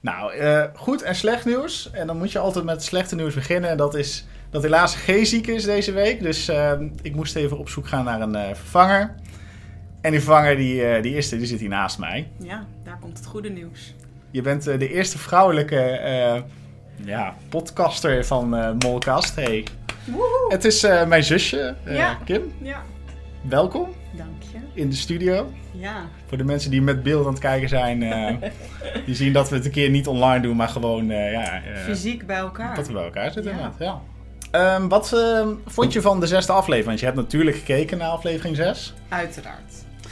Nou, goed en slecht nieuws. En dan moet je altijd met het slechte nieuws beginnen. En dat is dat helaas G ziek is deze week. Dus ik moest even op zoek gaan naar een vervanger. En die vervanger die zit hier naast mij. Ja, daar komt het goede nieuws. Je bent de eerste vrouwelijke podcaster van Molcast. Hey. Woehoe. Het is mijn zusje, Kim. Ja. Welkom Dank je. in de studio. Ja. Voor de mensen die met beeld aan het kijken zijn, die zien dat we het een keer niet online doen, maar gewoon Fysiek bij elkaar. dat we bij elkaar zitten. Ja. Wat vond je van de 6e aflevering? Want je hebt natuurlijk gekeken naar aflevering 6. Uiteraard.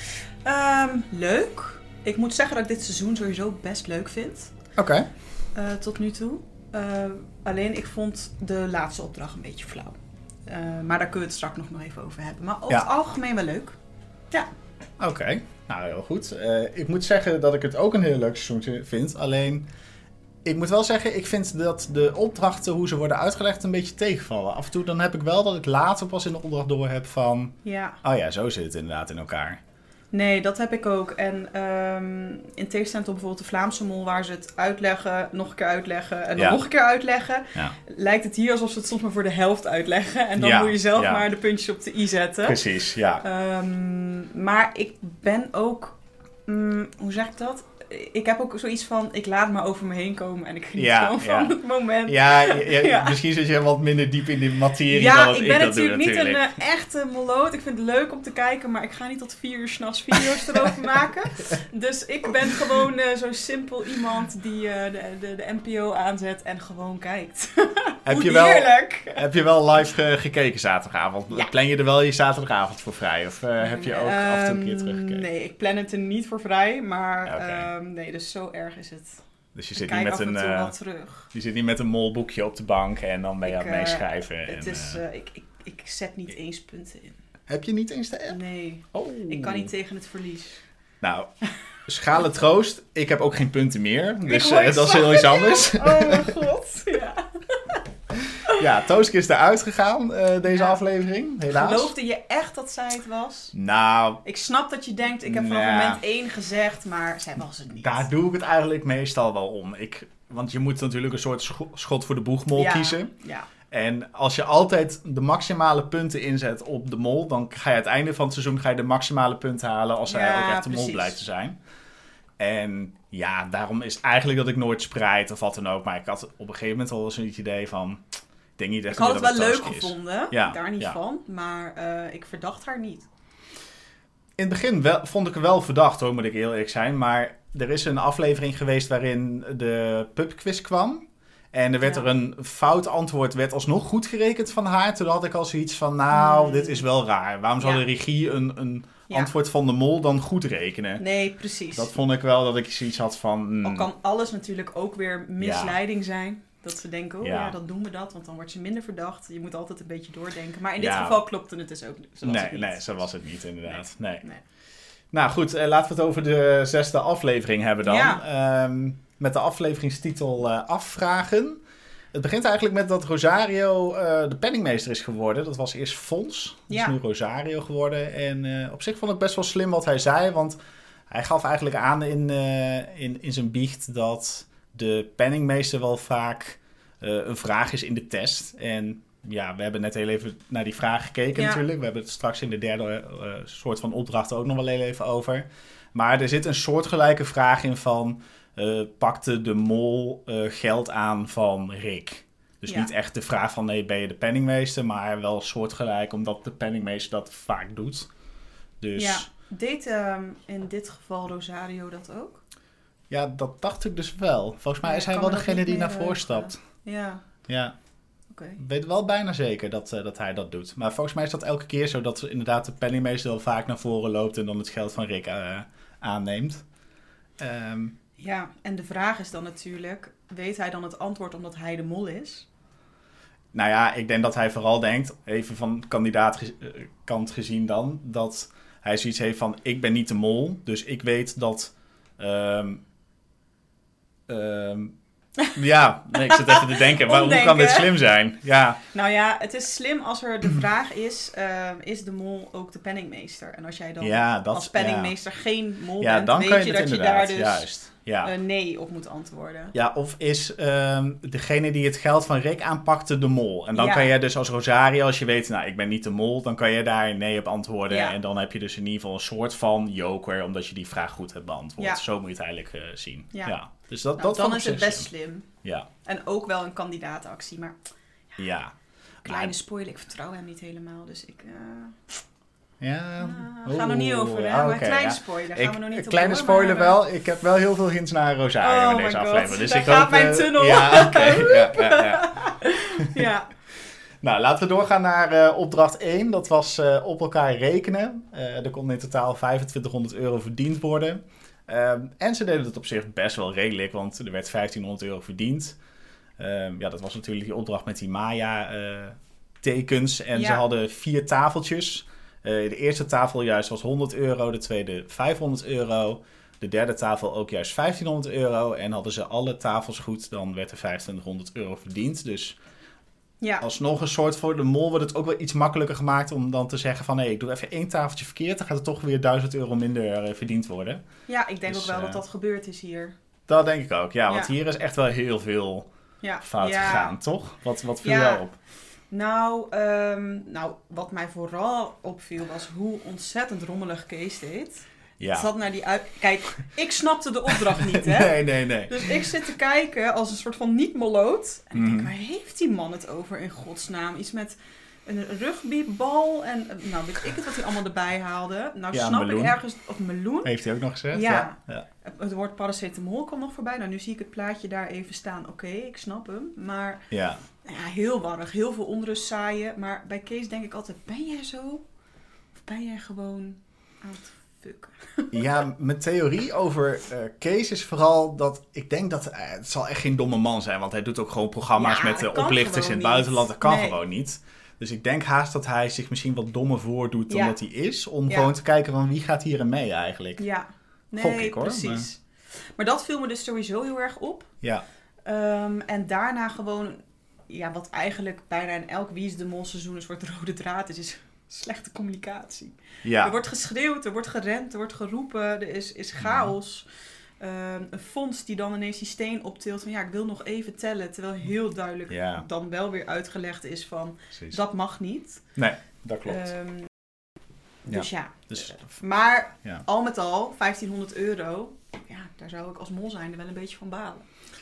Leuk. Ik moet zeggen dat ik dit seizoen sowieso best leuk vind. Oké. Tot nu toe. Alleen ik vond de laatste opdracht een beetje flauw. Maar daar kunnen we het straks nog even over hebben. Maar over het algemeen wel leuk. Ja. Oké. Nou, heel goed. Ik moet zeggen dat ik het ook een heel leuk seizoen vind. Alleen, ik moet wel zeggen, ik vind dat de opdrachten, hoe ze worden uitgelegd, een beetje tegenvallen. Af en toe dan heb ik wel dat ik later pas in de opdracht door heb van... Ja. Oh ja, zo zit het inderdaad in elkaar. Nee, dat heb ik ook. En in tegenstelling tot bijvoorbeeld de Vlaamse Mol, waar ze het uitleggen, nog een keer uitleggen en dan nog een keer uitleggen, lijkt het hier alsof ze het soms maar voor de helft uitleggen. En dan moet je zelf maar de puntjes op de i zetten. Precies, ja. Maar ik ben ook, hoe zeg ik dat? Ik heb ook zoiets van, ik laat het maar over me heen komen en ik geniet gewoon van het moment. Ja, misschien zit je wat minder diep in de materie dan dat ik dat doe. Ja, ik ben natuurlijk niet een echte molloot. Ik vind het leuk om te kijken, maar ik ga niet tot 4 uur 's nachts video's erover maken. Dus ik ben gewoon zo simpel iemand die de NPO aanzet en gewoon kijkt. Heerlijk! Heb je wel live gekeken zaterdagavond? Ja. Plan je er wel je zaterdagavond voor vrij? Of heb je ook af en toe een keer teruggekeken? Nee, ik plan het er niet voor vrij, maar... nee, dus zo erg is het. Dus je zit niet met een molboekje op de bank en dan ben je aan het meeschrijven. Ik zet niet eens punten in. Heb je niet eens de app? Nee. Oh. Ik kan niet tegen het verlies. Nou, schale troost. Ik heb ook geen punten meer. Dus dat is heel iets anders. Oh mijn god, ja. Ja, Tooske is eruit gegaan deze aflevering, helaas. Geloofde je echt dat zij het was? Nou... Ik snap dat je denkt, ik heb vanaf moment 1 gezegd, maar zij was het niet. Daar doe ik het eigenlijk meestal wel om. Want je moet natuurlijk een soort schot voor de boegmol kiezen. Ja. En als je altijd de maximale punten inzet op de mol, dan ga je aan het einde van het seizoen de maximale punten halen als zij ook echt de mol blijkt te zijn. En ja, daarom is eigenlijk dat ik nooit spreid of wat dan ook. Maar ik had op een gegeven moment al zo'n idee van... Ik had het wel leuk gevonden, daar niet van, maar ik verdacht haar niet. In het begin vond ik er wel verdacht hoor, moet ik heel eerlijk zijn. Maar er is een aflevering geweest waarin de pubquiz kwam. En er werd er een fout antwoord, werd alsnog goed gerekend van haar. Toen had ik al zoiets van, dit is wel raar. Waarom zou de regie een antwoord van de mol dan goed rekenen? Nee, precies. Dat vond ik wel dat ik zoiets had van... Al kan alles natuurlijk ook weer misleiding zijn. Dat ze denken, dan doen we dat, want dan wordt ze minder verdacht. Je moet altijd een beetje doordenken. Maar in dit geval klopte het dus ook zo was het niet. Nee, zo was het niet inderdaad. Nee. Nou goed, laten we het over de 6e aflevering hebben dan. Ja. Met de afleveringstitel Afvragen. Het begint eigenlijk met dat Rosario de penningmeester is geworden. Dat was eerst Fons, dat is nu Rosario geworden. En op zich vond ik best wel slim wat hij zei, want hij gaf eigenlijk aan in zijn biecht dat... de penningmeester wel vaak een vraag is in de test. En ja, we hebben net heel even naar die vraag gekeken natuurlijk. We hebben het straks in de 3e soort van opdracht ook nog wel heel even over. Maar er zit een soortgelijke vraag in van... pakte de mol geld aan van Rick? Dus niet echt de vraag van ben je de penningmeester... maar wel soortgelijk omdat de penningmeester dat vaak doet. Dus... Ja, deed in dit geval Rosario dat ook? Ja, dat dacht ik dus wel. Volgens mij is hij wel degene die naar voren stapt. Ja. Okay. Ik weet wel bijna zeker dat hij dat doet. Maar volgens mij is dat elke keer zo dat inderdaad de penningmeester wel vaak naar voren loopt... en dan het geld van Rick aanneemt. Ja, en de vraag is dan natuurlijk... weet hij dan het antwoord omdat hij de mol is? Nou ja, ik denk dat hij vooral denkt... even van kandidaatkant gezien dan... dat hij zoiets heeft van... ik ben niet de mol, dus ik weet dat... ik zit even te denken. Hoe kan dit slim zijn? Ja. Nou ja, het is slim als er de vraag is de mol ook de penningmeester? En als jij dan als penningmeester geen mol bent, dan weet kan je het dat je daar dus nee op moet antwoorden. Ja, of is degene die het geld van Rick aanpakte de mol? En dan kan je dus als Rosario, als je weet, nou, ik ben niet de mol, dan kan je daar nee op antwoorden. Ja. En dan heb je dus in ieder geval een soort van joker, omdat je die vraag goed hebt beantwoord. Ja. Zo moet je het eigenlijk zien. Ja. Dus dat dan is het best slim. Ja. En ook wel een kandidaatactie, maar... Ja. Kleine spoiler, ik vertrouw hem niet helemaal, dus ik... Ja. Gaan we nog niet over, hè? Maar kleine spoiler gaan we nog niet over. Kleine spoiler wel. Ik heb wel heel veel hints naar Rosario in deze aflevering. Dus daar gaat mijn tunnel. Ja, oké. Ja. Nou, laten we doorgaan naar opdracht 1. Dat was op elkaar rekenen. Er kon in totaal €2500 verdiend worden. En ze deden het op zich best wel redelijk, want er werd €1500 verdiend. Dat was natuurlijk die opdracht met die Maya-tekens. En ze hadden 4 tafeltjes. De eerste tafel juist was €100, de tweede €500. De derde tafel ook juist €1500. En hadden ze alle tafels goed, dan werd er €2500 verdiend. Dus alsnog een soort voor de mol wordt het ook wel iets makkelijker gemaakt om dan te zeggen van... ik doe even 1 tafeltje verkeerd, dan gaat er toch weer €1000 minder verdiend worden. Ja, ik denk ook wel dat gebeurd is hier. Dat denk ik ook, want hier is echt wel heel veel fout gegaan, toch? Wat viel jou op? Nou, wat mij vooral opviel was hoe ontzettend rommelig Kees deed. Ja. Zat naar die Kijk, ik snapte de opdracht niet, hè? Nee. Dus ik zit te kijken als een soort van niet-moloot. En ik denk, waar heeft die man het over in godsnaam? Iets met een rugbybal en weet ik het wat hij allemaal erbij haalde. Nou snap meloen. Ik ergens... Of meloen. Heeft hij ook nog gezegd? Ja. Het woord paracetamol kwam nog voorbij. Nou, nu zie ik het plaatje daar even staan. Oké, ik snap hem. Maar heel warrig, heel veel onrust zaaien. Maar bij Kees denk ik altijd, ben jij zo? Of ben jij gewoon aan het fucken? Ja, mijn theorie over Kees is vooral dat... Ik denk dat het zal echt geen domme man zijn. Want hij doet ook gewoon programma's met oplichters in het buitenland. Dat kan gewoon niet. Dus ik denk haast dat hij zich misschien wat dommer voordoet dan dat hij is. Om gewoon te kijken van wie gaat hierin mee eigenlijk. Ja, Gok ik, hoor. Precies. Maar dat viel me dus sowieso heel erg op. Ja. En daarna gewoon... wat eigenlijk bijna in elk Wie is de Mol seizoen een soort rode draad is slechte communicatie. Ja. Er wordt geschreeuwd, er wordt gerend, er wordt geroepen, er is chaos. Een fonds die dan ineens die steen optilt van ik wil nog even tellen. Terwijl heel duidelijk dan wel weer uitgelegd is van dat mag niet. Nee, dat klopt. Maar al met al, €1500, daar zou ik als mol zijnde wel een beetje van balen.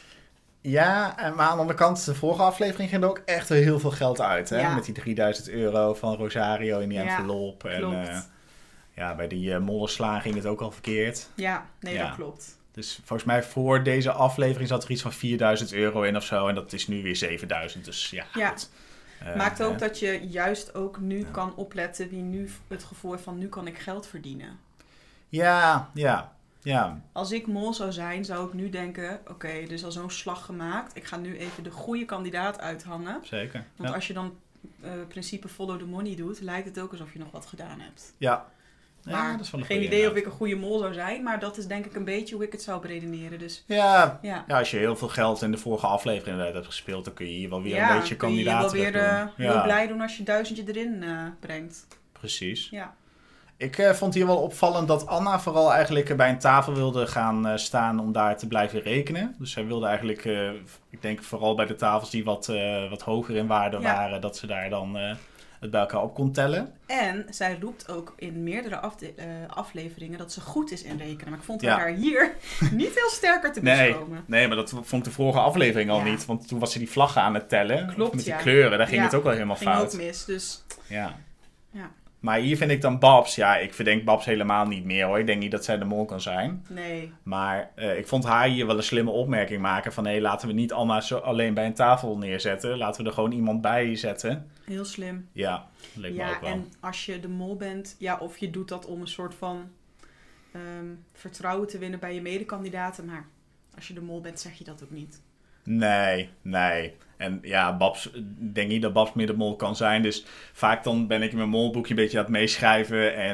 Ja, maar aan de andere kant, de vorige aflevering ging er ook echt heel veel geld uit. Hè? Met die €3000 van Rosario in die envelop. En bij die mollenslaan ging het ook al verkeerd. Ja, dat klopt. Dus volgens mij voor deze aflevering zat er iets van €4000 in of zo. En dat is nu weer 7000. Dus goed. Maakt ook dat je juist ook nu kan opletten wie nu het gevoel heeft van nu kan ik geld verdienen. Ja. Als ik mol zou zijn, zou ik nu denken... Oké, er is al zo'n slag gemaakt. Ik ga nu even de goede kandidaat uithangen. Zeker. Want als je dan principe follow the money doet... lijkt het ook alsof je nog wat gedaan hebt. Ja. Maar dat is wel geen idee of ik een goede mol zou zijn. Maar dat is denk ik een beetje hoe ik het zou beredeneren. Dus, als je heel veel geld in de vorige aflevering hebt gespeeld... dan kun je hier wel weer een beetje kandidaat doen. Ja, kun je wel weer heel blij doen als je 1000 erin brengt. Precies. Ja. Ik vond hier wel opvallend dat Anna vooral eigenlijk bij een tafel wilde gaan staan om daar te blijven rekenen. Dus zij wilde eigenlijk, ik denk vooral bij de tafels die wat hoger in waarde waren, dat ze daar dan het bij elkaar op kon tellen. En zij roept ook in meerdere afleveringen dat ze goed is in rekenen. Maar ik vond haar hier niet heel sterker te beschouwen. Nee, maar dat vond ik de vorige aflevering al niet. Want toen was ze die vlaggen aan het tellen. Klopt, met die kleuren, daar ging het ook wel helemaal fout. Ging ook mis, dus... Ja. Maar hier vind ik dan Babs... Ja, ik verdenk Babs helemaal niet meer, hoor. Ik denk niet dat zij de mol kan zijn. Nee. Maar ik vond haar hier wel een slimme opmerking maken. Van, laten we niet Anna zo alleen bij een tafel neerzetten. Laten we er gewoon iemand bij zetten. Heel slim. Ja, dat leek me ook wel. Ja, en als je de mol bent... of je doet dat om een soort van... vertrouwen te winnen bij je medekandidaten. Maar als je de mol bent, zeg je dat ook niet. Nee. En Babs, ik denk niet dat Babs meer de mol kan zijn. Dus vaak dan ben ik in mijn molboekje een beetje aan het meeschrijven. En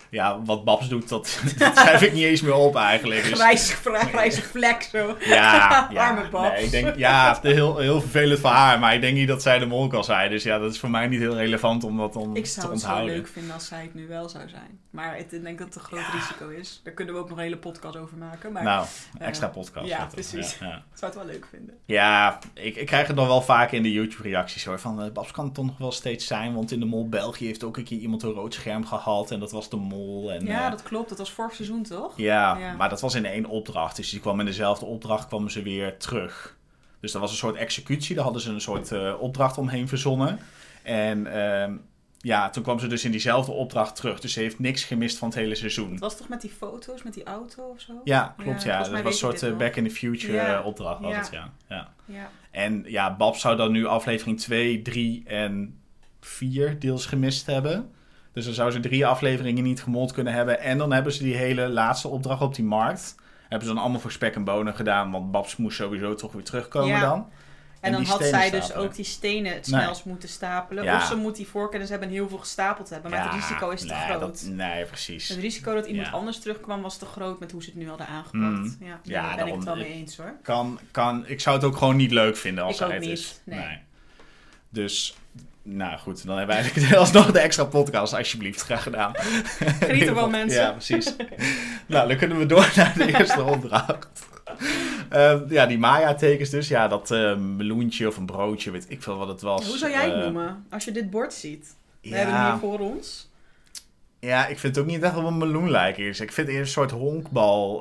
Ja, wat Babs doet, dat schrijf ik niet eens meer op eigenlijk. Dus... Grijze vlek zo. Ja, Arme Babs. Nee, ik denk, heel vervelend voor haar. Maar ik denk niet dat zij de mol kan zijn. Dus ja, dat is voor mij niet heel relevant om dat te onthouden. Ik zou het zo leuk vinden als zij het nu wel zou zijn. Maar ik denk dat het een groot risico is. Daar kunnen we ook nog een hele podcast over maken. Maar, nou, extra podcast. Ja, precies. Ja. Ik zou het wel leuk vinden. Ja, ik krijg het nog wel vaak in de YouTube-reacties hoor. Van, Babs kan het toch nog wel steeds zijn. Want in de Mol België heeft ook een keer iemand een rood scherm gehad. En dat was de Mol. En, ja, dat klopt. Dat was vorig seizoen toch? Ja, maar dat was in 1 opdracht. Dus die kwam in dezelfde opdracht kwamen ze weer terug. Dus dat was een soort executie. Daar hadden ze een soort opdracht omheen verzonnen. En toen kwam ze dus in diezelfde opdracht terug. Dus ze heeft niks gemist van het hele seizoen. Het was toch met die foto's, met die auto of zo? Ja, klopt. Ja. Dat was een soort Back in the Future opdracht. Was het, ja. En ja, Babs zou dan nu aflevering 2, 3 en 4 deels gemist hebben. Dus dan zou ze 3 afleveringen niet gemold kunnen hebben. En dan hebben ze die hele laatste opdracht op die markt. Hebben ze dan allemaal voor spek en bonen gedaan. Want Babs moest sowieso toch weer terugkomen dan. En dan had zij dus ook die stenen het snelst moeten stapelen. Ja. Of ze moet die voorkennis hebben en heel veel gestapeld hebben. Maar het risico is te groot. Nee, precies. Het risico dat iemand anders terugkwam was te groot met hoe ze het nu hadden aangepakt. Daar ben ik het wel mee eens hoor. Ik zou het ook gewoon niet leuk vinden als zij het niet. Is. Nee. Dus... Nou goed, dan hebben we eigenlijk alsnog de extra podcast. Alsjeblieft, graag gedaan. Geniet er wel mensen. Ja, precies. Nou, dan kunnen we door naar de eerste opdracht. Die Maya-tekens dus. Ja, dat meloentje of een broodje, weet ik veel wat het was. Hoe zou jij het noemen als je dit bord ziet? We hebben hem hier voor ons. Ja, ik vind het ook niet echt op een meloen lijken. Ik vind het eerst een soort honkbal.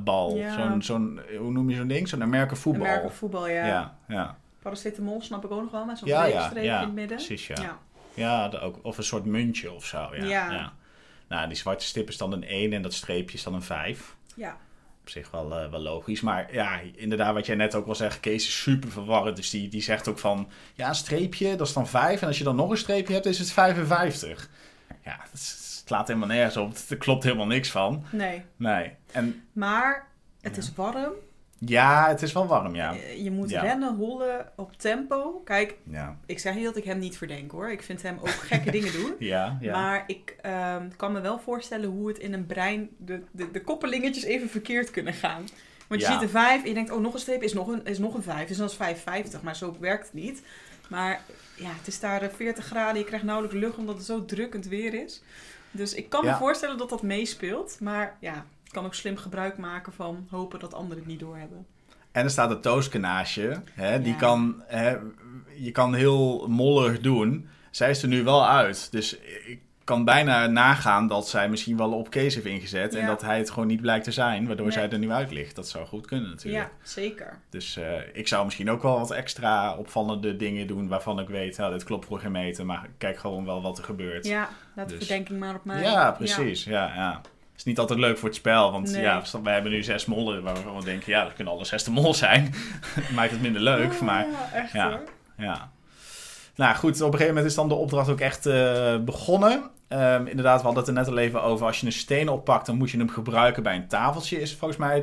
Zo'n, hoe noem je zo'n ding? Zo'n Amerika voetbal. Amerika voetbal, ja. Paracetamol snap ik ook nog wel, met zo'n streepje in het midden. Precies, ja. Ook, of een soort muntje of zo. Ja. Nou, die zwarte stip is dan een 1 en dat streepje is dan een 5. Ja. Op zich wel logisch. Maar ja, inderdaad, wat jij net ook wel zegt, Kees is super verwarrend. Dus die zegt ook van, ja, een streepje, dat is dan 5. En als je dan nog een streepje hebt, is het 55. Ja, het slaat helemaal nergens op. Er klopt helemaal niks van. Nee. Maar het is warm. Ja, het is wel warm, ja. Je moet rennen, hollen op tempo. Kijk, ik zeg niet dat ik hem niet verdenk, hoor. Ik vind hem ook gekke dingen doen. Ja. Maar ik kan me wel voorstellen hoe het in een brein... de koppelingetjes even verkeerd kunnen gaan. Want je ziet een 5 en je denkt, nog een streep is nog een 5. Dus dat is 55, maar zo werkt het niet. Maar ja, het is daar 40 graden. Je krijgt nauwelijks lucht omdat het zo drukkend weer is. Dus ik kan me voorstellen dat dat meespeelt. Maar ja... kan ook slim gebruik maken van hopen dat anderen het niet doorhebben. En er staat een toastje. Die kan... je kan heel mollig doen. Zij is er nu wel uit. Dus ik kan bijna nagaan dat zij misschien wel op Kees heeft ingezet. Ja. En dat hij het gewoon niet blijkt te zijn. Waardoor zij er nu uit ligt. Dat zou goed kunnen natuurlijk. Ja, zeker. Dus ik zou misschien ook wel wat extra opvallende dingen doen. Waarvan ik weet, dit klopt voor geen meter. Maar kijk gewoon wel wat er gebeurt. Ja, laat de verdenking maar op mij. Ja, precies. Ja. Het is niet altijd leuk voor het spel, want wij hebben nu 6 mollen waar we gewoon denken, dat kunnen alle 6 de mol zijn. Maakt het minder leuk, maar echt hoor. Ja. Nou goed, op een gegeven moment is dan de opdracht ook echt begonnen. Inderdaad, we hadden het er net al even over, als je een steen oppakt, dan moet je hem gebruiken bij een tafeltje, is volgens mij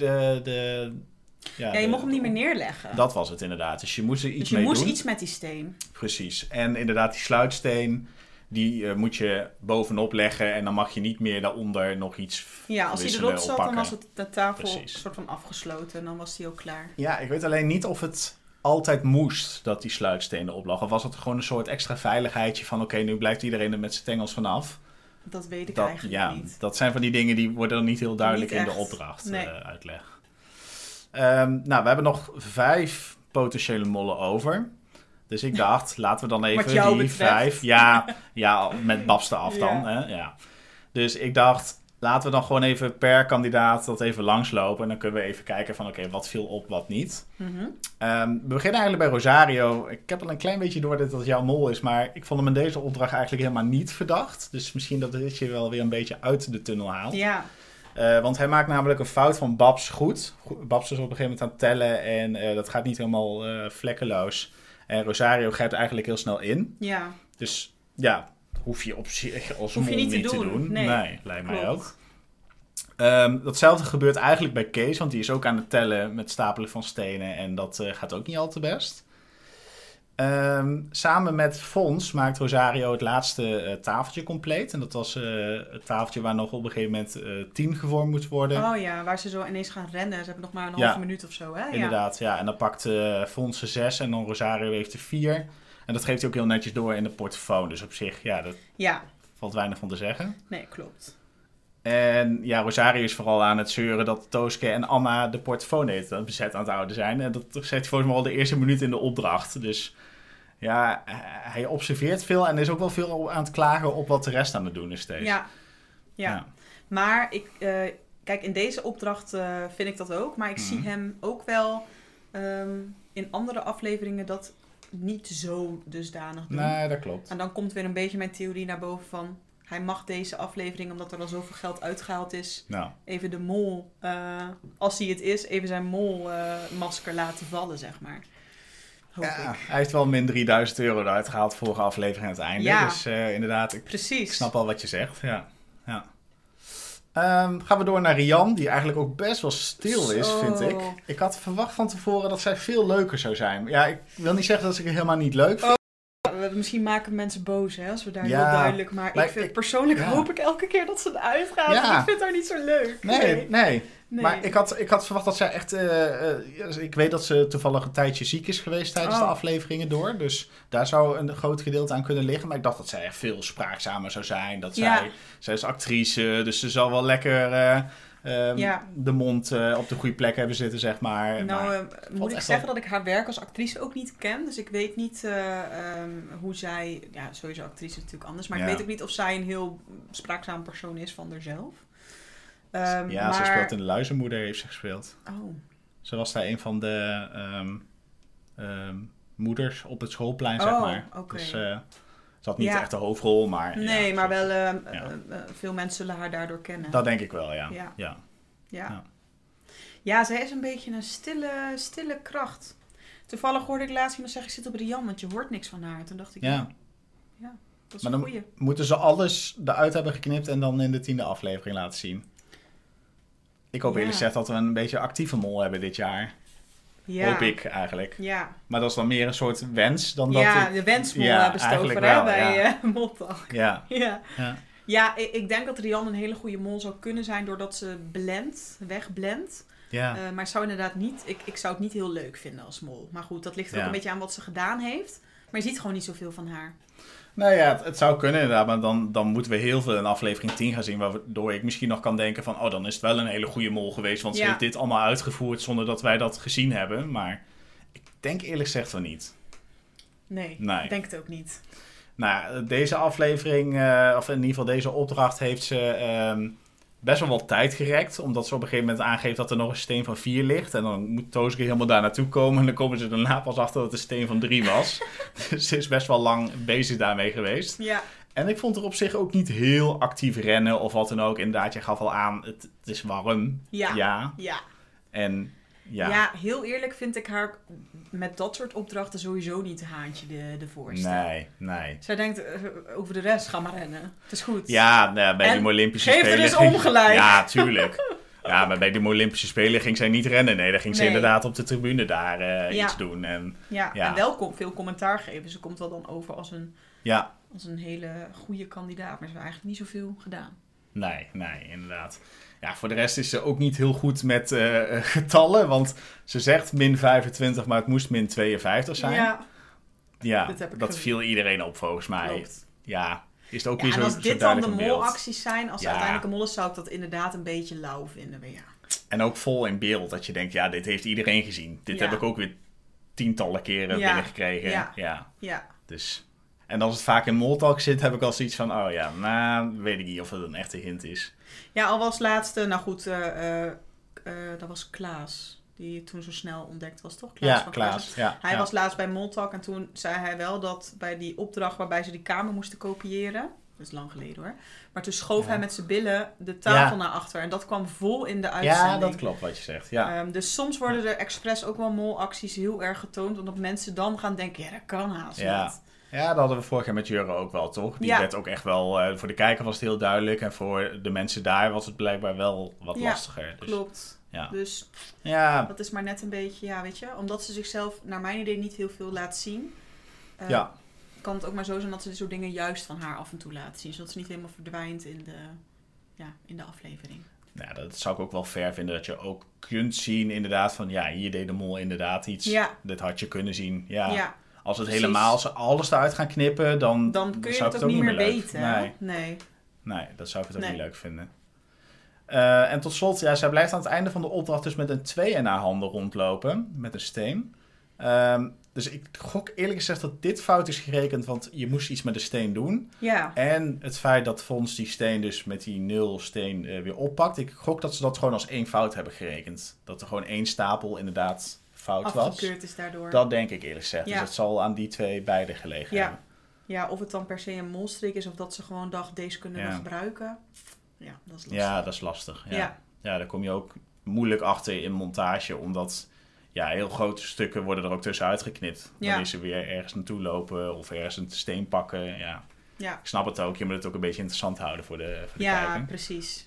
je mocht hem niet meer neerleggen. Dat was het inderdaad, dus je moest er iets mee doen. Dus je moest iets met die steen. Precies, en inderdaad die sluitsteen... Die moet je bovenop leggen en dan mag je niet meer daaronder nog iets als hij erop zat, dan was het de tafel soort van afgesloten en dan was hij ook klaar. Ja, ik weet alleen niet of het altijd moest dat die sluitsteen erop lag. Of was het gewoon een soort extra veiligheidje van oké, nu blijft iedereen er met zijn tengels vanaf. Dat weet ik eigenlijk niet. Dat zijn van die dingen die worden dan niet heel duidelijk in de opdracht uitleg. We hebben nog 5 potentiële mollen over. Dus ik dacht, laten we dan even die 5... Ja, met Babs eraf dan. Hè? Ja. Dus ik dacht, laten we dan gewoon even per kandidaat dat even langslopen. En dan kunnen we even kijken van oké, wat viel op, wat niet. Mm-hmm. We beginnen eigenlijk bij Rosario. Ik heb al een klein beetje door dat het jouw mol is. Maar ik vond hem in deze opdracht eigenlijk helemaal niet verdacht. Dus misschien dat dit je wel weer een beetje uit de tunnel haalt. Ja. Want hij maakt namelijk een fout van Babs goed. Babs is op een gegeven moment aan het tellen. En dat gaat niet helemaal vlekkeloos. En Rosario grijpt eigenlijk heel snel in. Ja. Dus hoef je op zich als mol niet te doen. Nee, lijkt mij ook. Datzelfde gebeurt eigenlijk bij Kees, want die is ook aan het tellen met stapelen van stenen. En dat gaat ook niet al te best. Samen met Fons maakt Rosario het laatste tafeltje compleet. En dat was het tafeltje waar nog op een gegeven moment 10 gevormd moet worden. Oh ja, waar ze zo ineens gaan rennen. Ze hebben nog maar een halve minuut of zo, hè? Inderdaad, ja. En dan pakt Fons er 6 en dan Rosario heeft er 4. En dat geeft hij ook heel netjes door in de portofoon. Dus op zich, dat valt weinig van te zeggen. Nee, klopt. En ja, Rosario is vooral aan het zeuren dat Tooske en Anna de portofoon bezet aan het houden zijn. En dat zegt hij volgens mij al de eerste minuut in de opdracht. Dus ja, hij observeert veel en is ook wel veel aan het klagen op wat de rest aan het doen is steeds. Ja. Maar kijk, in deze opdracht vind ik dat ook. Maar ik zie hem ook wel in andere afleveringen dat niet zo dusdanig doen. Nee, dat klopt. En dan komt weer een beetje mijn theorie naar boven van... Hij mag deze aflevering, omdat er al zoveel geld uitgehaald is... even de mol, als hij het is, even zijn molmasker laten vallen, zeg maar. Hoop ik. Hij heeft wel min €3.000 eruit gehaald vorige aflevering aan het einde. Ja. Dus inderdaad, ik snap al wat je zegt. Ja. Gaan we door naar Rian, die eigenlijk ook best wel stil is, vind ik. Ik had verwacht van tevoren dat zij veel leuker zou zijn. Ja, ik wil niet zeggen dat ik het helemaal niet leuk vind. Misschien maken mensen boos, hè, als we daar heel duidelijk... Maar persoonlijk hoop ik elke keer dat ze eruit gaan. Ja. Ik vind haar niet zo leuk. Nee. Maar ik had verwacht dat zij echt... ik weet dat ze toevallig een tijdje ziek is geweest tijdens de afleveringen door. Dus daar zou een groot gedeelte aan kunnen liggen. Maar ik dacht dat zij echt veel spraakzamer zou zijn. Dat zij is actrice, dus ze zal wel lekker... de mond op de goede plek hebben zitten, zeg maar. Nou, moet ik zeggen dat ik haar werk als actrice ook niet ken. Dus ik weet niet hoe zij... Ja, sowieso actrice is natuurlijk anders. Maar ik weet ook niet of zij een heel spraakzaam persoon is van haarzelf. Maar... ze speelt in De Luizenmoeder, heeft ze gespeeld. Oh. Ze was daar een van de moeders op het schoolplein, zeg maar. Okay. Dus ze had niet echt de hoofdrol, maar... Nee, maar wel veel mensen zullen haar daardoor kennen. Dat denk ik wel, Ja, zij is een beetje een stille kracht. Toevallig hoorde ik laatst iemand zeggen, ik zit op Rian, want je hoort niks van haar. Toen dacht ik, ja dat is een goeie. Maar dan moeten ze alles eruit hebben geknipt en dan in de 10e aflevering laten zien. Ik hoop eerlijk gezegd dat we een beetje actieve mol hebben dit jaar. Ja. Hoop ik eigenlijk. Ja. Maar dat is dan meer een soort wens dan dat... Ja, de wensmol hebben we het over bij Moltalk. Ja, ik denk dat Rian een hele goede mol zou kunnen zijn doordat ze wegblendt. Ja. Maar zou inderdaad niet... Ik zou het niet heel leuk vinden als mol. Maar goed, dat ligt ook een beetje aan wat ze gedaan heeft. Maar je ziet gewoon niet zoveel van haar. Nou ja, het zou kunnen inderdaad, maar dan moeten we heel veel in aflevering 10 gaan zien, waardoor ik misschien nog kan denken van, dan is het wel een hele goede mol geweest, want ze heeft dit allemaal uitgevoerd zonder dat wij dat gezien hebben, maar ik denk eerlijk gezegd van niet. Nee, ik denk het ook niet. Nou, deze aflevering, of in ieder geval deze opdracht, heeft ze best wel wat tijd gerekt, omdat ze op een gegeven moment aangeeft dat er nog een steen van 4 ligt. En dan moet Tooske helemaal daar naartoe komen en dan komen ze daarna pas achter dat het een steen van 3 was. Dus ze is best wel lang bezig daarmee geweest. Ja. En ik vond er op zich ook niet heel actief rennen of wat dan ook. Inderdaad, je gaf al aan, het is warm. Ja. En ja, heel eerlijk vind ik haar met dat soort opdrachten sowieso niet de haantje de voorste. Nee. Zij denkt, over de rest, ga maar rennen. Het is goed. Ja, bij die Olympische Spelen... Geef er dus ongelijk. Ja, tuurlijk. Ja, maar bij de Olympische Spelen ging zij niet rennen. Nee, dan ging ze inderdaad op de tribune daar iets doen. En wel veel commentaar geven. Ze komt wel dan over als een hele goede kandidaat. Maar ze hebben eigenlijk niet zoveel gedaan. Nee, inderdaad. Ja, voor de rest is ze ook niet heel goed met getallen. Want ze zegt min 25, maar het moest min 52 zijn. Ja, dat viel iedereen op volgens mij. Klopt. Ja, is het ook weer zo. En als dit dan de molacties zijn, als uiteindelijk een mol is, zou ik dat inderdaad een beetje lauw vinden. Maar en ook vol in beeld, dat je denkt, dit heeft iedereen gezien. Dit heb ik ook weer tientallen keren binnengekregen. Ja. Dus... En als het vaak in Moltalk zit, heb ik al zoiets van, weet ik niet of het een echte hint is. Ja, al was laatste, dat was Klaas, die toen zo snel ontdekt was, toch? Klaas. Hij was laatst bij Moltalk en toen zei hij wel dat bij die opdracht waarbij ze die kamer moesten kopiëren, dat is lang geleden hoor, maar toen schoof hij met zijn billen de tafel naar achter en dat kwam vol in de uitzending. Ja, dat klopt wat je zegt, dus soms worden er expres ook wel molacties heel erg getoond, omdat mensen dan gaan denken, dat kan haast niet. Ja, dat hadden we vorig jaar met Jurre ook wel, toch? Die werd ook echt wel... voor de kijker was het heel duidelijk. En voor de mensen daar was het blijkbaar wel wat lastiger. Dus, klopt. Dus dat is maar net een beetje... Ja, weet je? Omdat ze zichzelf, naar mijn idee, niet heel veel laat zien. kan het ook maar zo zijn dat ze dit soort dingen juist van haar af en toe laten zien. Zodat ze niet helemaal verdwijnt in de aflevering. Ja, dat zou ik ook wel fair vinden. Dat je ook kunt zien inderdaad van... Ja, hier deed de mol inderdaad iets. Ja. Dit had je kunnen zien. Ja. Als het helemaal alles eruit gaan knippen... Dan kun je zou het ook niet meer weten. Nee, dat zou ik het ook niet leuk vinden. En tot slot, zij blijft aan het einde van de opdracht dus met een 2 in haar handen rondlopen. Met een steen. Dus ik gok eerlijk gezegd dat dit fout is gerekend, want je moest iets met de steen doen. Ja. En het feit dat Fons die steen dus met die 0 steen weer oppakt. Ik gok dat ze dat gewoon als 1 fout hebben gerekend. Dat er gewoon 1 stapel inderdaad fout was. Afgekeurd is daardoor. Dat denk ik eerlijk gezegd. Ja. Dus het zal aan die 2 beide gelegen hebben. Ja, of het dan per se een molstreek is of dat ze gewoon dacht, deze kunnen we gebruiken. Ja, dat is lastig. Ja, dat is lastig. Ja, daar kom je ook moeilijk achter in montage, omdat... Ja, heel grote stukken worden er ook tussenuit geknipt. Wanneer ze weer ergens naartoe lopen of ergens een steen pakken. Ja. Ik snap het ook. Je moet het ook een beetje interessant houden voor de kijker. Ja, precies.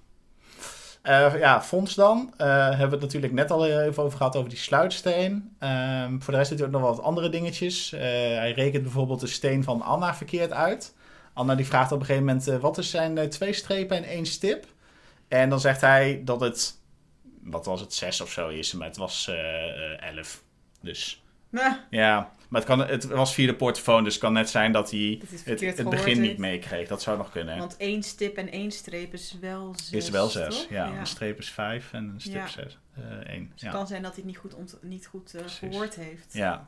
Fons dan. Hebben we het natuurlijk net al even over gehad over die sluitsteen. Voor de rest doet hij ook nog wat andere dingetjes. Hij rekent bijvoorbeeld de steen van Anna verkeerd uit. Anna die vraagt op een gegeven moment... wat zijn 2 strepen en 1 stip? En dan zegt hij dat het... Wat was het, 6 of zo is, maar het was 11. Dus ja, maar het was via de portofoon, dus het kan net zijn dat hij het begin niet meekreeg. Dat zou nog kunnen. Want 1 stip en 1 streep is wel 6. Is wel 6, ja. Een streep is 5 en een stip 6. 1. Dus het kan zijn dat hij het niet goed gehoord heeft. Ja.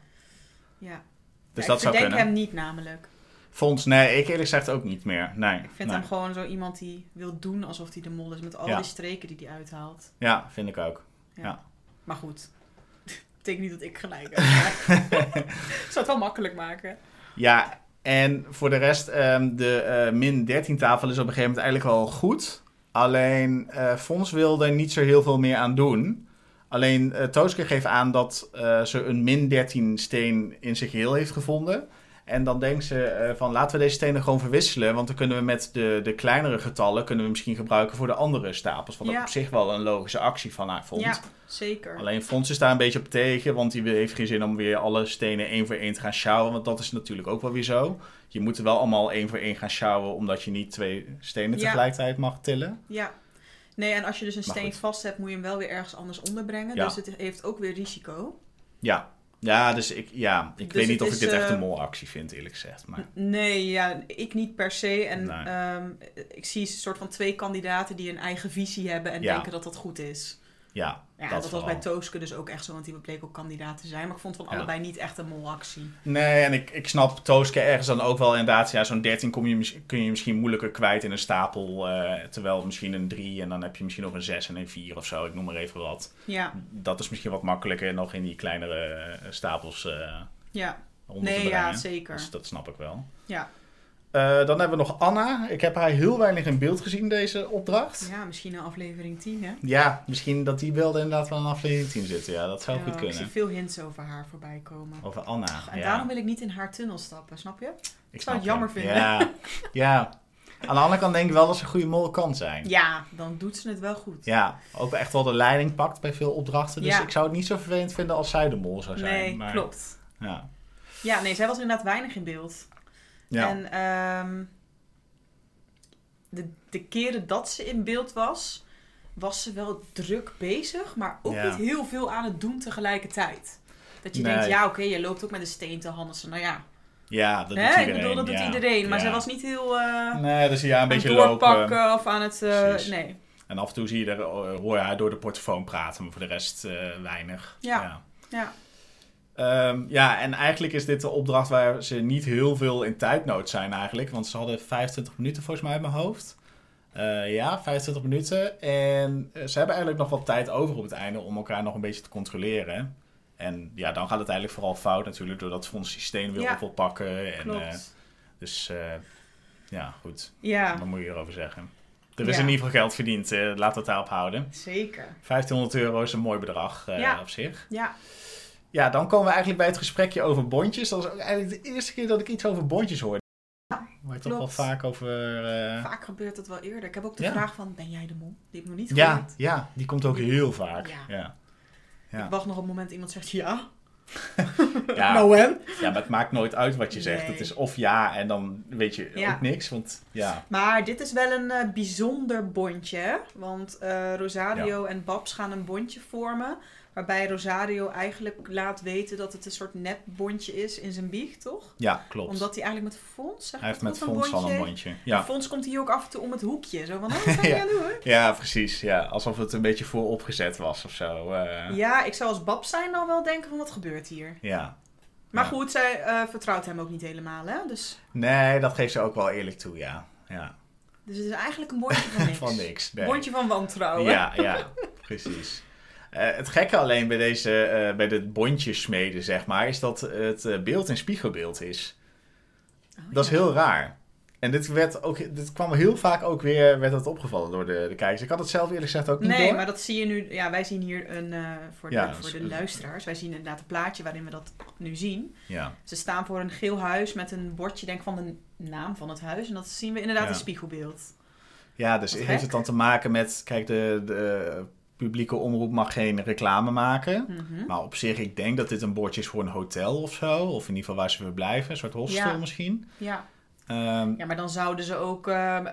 Dus dat zou kunnen. Ik verdenk hem niet namelijk. Fons, nee, ik eerlijk gezegd ook niet meer. Nee, ik vind hem gewoon zo iemand die wil doen alsof hij de mol is. Met al die streken die hij uithaalt. Ja, vind ik ook. Ja. Maar goed, dat betekent niet dat ik gelijk heb. Ik zou het wel makkelijk maken. Ja, en voor de rest, de min 13 tafel is op een gegeven moment eigenlijk wel goed. Alleen, Fons wil er niet zo heel veel meer aan doen. Alleen, Tooske geeft aan dat ze een min 13 steen in zijn geheel heeft gevonden. En dan denkt ze van laten we deze stenen gewoon verwisselen. Want dan kunnen we met de kleinere getallen kunnen we misschien gebruiken voor de andere stapels. Wat op zich wel een logische actie van haar vond. Ja, zeker. Alleen Fons is daar een beetje op tegen. Want die heeft geen zin om weer alle stenen 1 voor 1 te gaan sjouwen. Want dat is natuurlijk ook wel weer zo. Je moet er wel allemaal 1 voor 1 gaan sjouwen. Omdat je niet 2 stenen tegelijkertijd mag tillen. Ja. Nee, en als je dus een steen vast hebt, moet je hem wel weer ergens anders onderbrengen. Dus het heeft ook weer risico. Ja. Ja, dus ik weet niet of ik dit echt een molactie vind, eerlijk gezegd. Maar... Nee, ik niet per se. En ik zie een soort van 2 kandidaten die een eigen visie hebben en denken dat dat goed is. Ja, dat was bij Tooske dus ook echt zo, want die bleek ook kandidaat te zijn. Maar ik vond van allebei niet echt een molactie. Nee, en ik snap Tooske ergens dan ook wel inderdaad. Ja, zo'n 13 kun je misschien moeilijker kwijt in een stapel. Terwijl misschien een 3 en dan heb je misschien nog een 6 en een 4 of zo. Ik noem maar even wat. Ja. Dat is misschien wat makkelijker nog in die kleinere stapels onder te brengen. Zeker. Dus dat snap ik wel. Ja. Dan hebben we nog Anna. Ik heb haar heel weinig in beeld gezien, deze opdracht. Ja, misschien een aflevering 10, hè? Ja, misschien dat die beelden inderdaad wel in aflevering 10 zitten. Ja, dat zou goed kunnen. Ik zie veel hints over haar voorbij komen. Over Anna, En daarom wil ik niet in haar tunnel stappen, snap je? Ik zou het jammer vinden. Ja. Aan de andere kant denk ik wel dat ze een goede mol kan zijn. Ja, dan doet ze het wel goed. Ja, ook echt wel de leiding pakt bij veel opdrachten. Dus ik zou het niet zo vervelend vinden als zij de mol zou zijn. Nee, maar... klopt. Ja, nee, zij was inderdaad weinig in beeld. Ja. En de keren dat ze in beeld was ze wel druk bezig, maar ook niet heel veel aan het doen tegelijkertijd. Dat je denkt, oké, je loopt ook met een steen te handen. Ja, dat doet iedereen. Ik bedoel, dat doet iedereen. Maar zij was niet heel nee, dus een beetje doorpakken lopen. Of aan het... nee. En af en toe hoor je haar door de portofoon praten, maar voor de rest weinig. Ja. En eigenlijk is dit de opdracht waar ze niet heel veel in tijdnood zijn eigenlijk. Want ze hadden 25 minuten volgens mij in mijn hoofd. 25 minuten. En ze hebben eigenlijk nog wat tijd over op het einde om elkaar nog een beetje te controleren. En ja, dan gaat het eigenlijk vooral fout natuurlijk, doordat Fons die steen weer op wil pakken. Dus goed. Ja. Wat moet je erover zeggen? Er is in ieder geval geld verdiend. Laten we het daarop houden. Zeker. €1500 is een mooi bedrag op zich. Ja. Ja, dan komen we eigenlijk bij het gesprekje over bondjes. Dat is ook eigenlijk de eerste keer dat ik iets over bondjes hoor. Ja, waar je toch wel vaak over... Vaak gebeurt het wel eerder. Ik heb ook de vraag van, ben jij de mol? Die heb ik nog niet gehoord. Ja, die komt ook heel vaak. Ja. Ik wacht nog op het moment dat iemand zegt ja. Ja, Nou en? ja, maar het maakt nooit uit wat je zegt. Nee. Het is of ja en dan weet je Ja. ook niks. Want ja, Maar dit is wel een bijzonder bondje, hè? Want Rosario en Babs gaan een bondje vormen. Waarbij Rosario eigenlijk laat weten dat het een soort nepbondje is in zijn biecht, toch? ja, klopt. Omdat hij eigenlijk met Fons... Hij heeft met Fons al een bondje. Ja. Fons komt hier ook af en toe om het hoekje. Zo van, wat ga je aan doen? Ja, precies. Ja. Alsof het een beetje vooropgezet was of zo. Ja, ik zou als Babs zijn dan wel denken van, wat gebeurt hier? Ja. Maar Ja. goed, zij vertrouwt hem ook niet helemaal, hè? Dus Nee, dat geeft ze ook wel eerlijk toe, ja. het is eigenlijk een bondje van niks. Van niks. Nee. Een bondje van wantrouwen. Ja, precies. Het gekke alleen bij dit bondje smeden, zeg maar, is dat het beeld een spiegelbeeld is. Oh, Dat is heel raar. En dit kwam heel vaak ook weer, werd dat opgevallen door de kijkers. Ik had het zelf eerlijk gezegd ook niet Nee, door. maar dat zie je nu... Ja, wij zien hier voor de dus- luisteraars. Wij zien inderdaad een plaatje waarin we dat nu zien. Ja, Ze staan voor een geel huis met een bordje, denk van de naam van het huis. En dat zien we inderdaad Ja. in spiegelbeeld. ja dus Wat heeft gek. het dan te maken met, kijk, de publieke omroep mag geen reclame maken. Mhm. Maar op zich, ik denk dat dit een bordje is voor een hotel of zo. Of in ieder geval waar ze verblijven. Een soort hostel Ja. misschien. Ja. Ehm, Ja, maar dan zouden ze ook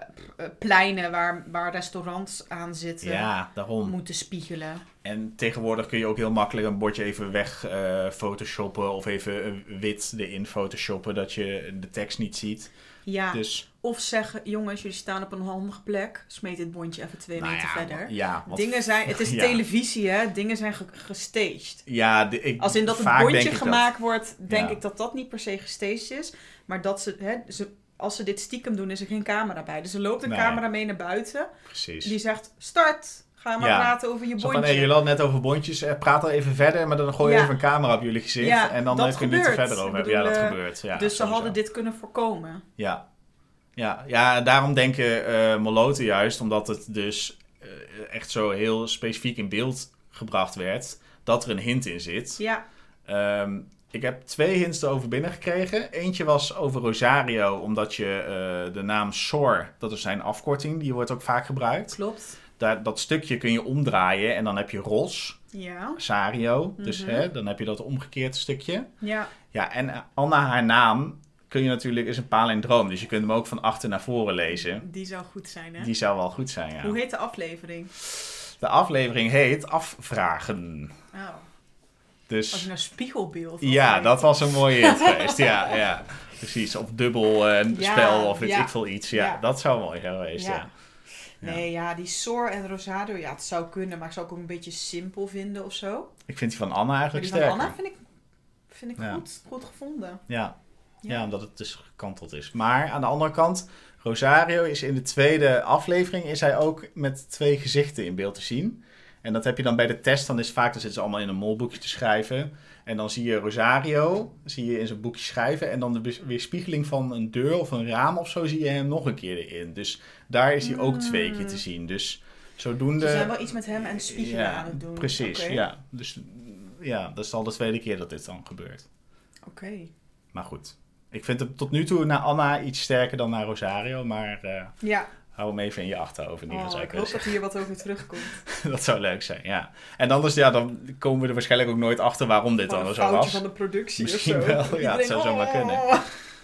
pleinen waar restaurants aan zitten ja, daarom. moeten spiegelen. En tegenwoordig kun je ook heel makkelijk een bordje even weg photoshoppen. Of even wit erin photoshoppen, dat je de tekst niet ziet. Ja, Dus, of zeggen, jongens, jullie staan op een handige plek. Smeet dit bondje even 2 nou meter ja, verder. Ja, want, Het is ja. televisie, hè. Dingen zijn gestaged. Ja, Als in dat het vaak bondje denk ik gemaakt wordt, denk Ja. ik dat niet per se gestaged is. Maar dat als ze dit stiekem doen, is er geen camera bij. Dus er loopt een Nee. camera mee naar buiten. Precies. Die zegt, start! Ga maar Ja. praten over je Zo van, bondje. jullie hadden het net over bondjes. Praat er even verder, maar dan gooi je Ja. even een camera op jullie gezicht. Ja, en dan dat kunnen we het er gebeurt. verder over Ik hebben. Ja, bedoel, dat gebeurt. Ja, Dus ze sowieso. hadden dit kunnen voorkomen. Ja, en daarom denken Moloten juist, omdat het dus echt zo heel specifiek in beeld gebracht werd, dat er een hint in zit. Ja, Ik heb 2 hints erover binnengekregen. Eentje was over Rosario, omdat je de naam SOR, dat is zijn afkorting, die wordt ook vaak gebruikt. klopt. Dat stukje kun je omdraaien en dan heb je Ros, Ja, Sario, dus Mhm. dan heb je dat omgekeerd stukje. ja. Ja, en Anna, haar naam, kun je natuurlijk, is een palindroom, dus je kunt hem ook van achter naar voren lezen. Die zou goed zijn, hè? Die zou wel goed zijn, ja. Hoe heet de aflevering? De aflevering heet Afvragen. Oh, Dus als je nou spiegelbeeld... ja, dat was een mooie hit geweest. Ja, precies. Of dubbel Ja, spel of weet ja. ik veel iets. Ja, Ja. dat zou mooi zijn geweest, Ja. ja. Nee, ja, die Sor en Rosario, ja, het zou kunnen, maar ik zou ook een beetje simpel vinden of zo. Ik vind die van Anna Maar eigenlijk die van sterker. Anna vind ik Ja. goed gevonden. Ja. Ja. Ja, omdat het dus gekanteld is. Maar aan de andere kant, Rosario is in de tweede aflevering, is hij ook met 2 gezichten in beeld te zien. En dat heb je dan bij de test, dan is het vaak, dan zitten ze allemaal in een molboekje te schrijven. En dan zie je Rosario, zie je in zijn boekje schrijven. En dan de weerspiegeling van een deur of een raam of zo zie je hem nog een keer erin. Dus daar is hij ook 2 keer te zien. Dus zodoende... Ze zijn wel iets met hem en spiegelen aan het doen. Precies, Oké. ja. Dus ja, dat is al de tweede keer dat dit dan gebeurt. Oké. Maar goed. Ik vind het tot nu toe naar Anna iets sterker dan naar Rosario. Maar Ja, hou hem even in je achterhoofd. In ieder geval, ik zou hoop ik dat hier wat over terugkomt. zeggen. Dat zou leuk zijn, ja. En anders, ja, dan komen we er waarschijnlijk ook nooit achter waarom dit Gewoon dan een zo foutje was. van de productie Misschien of zo. wel, ja, het zou zomaar kunnen. "Oh."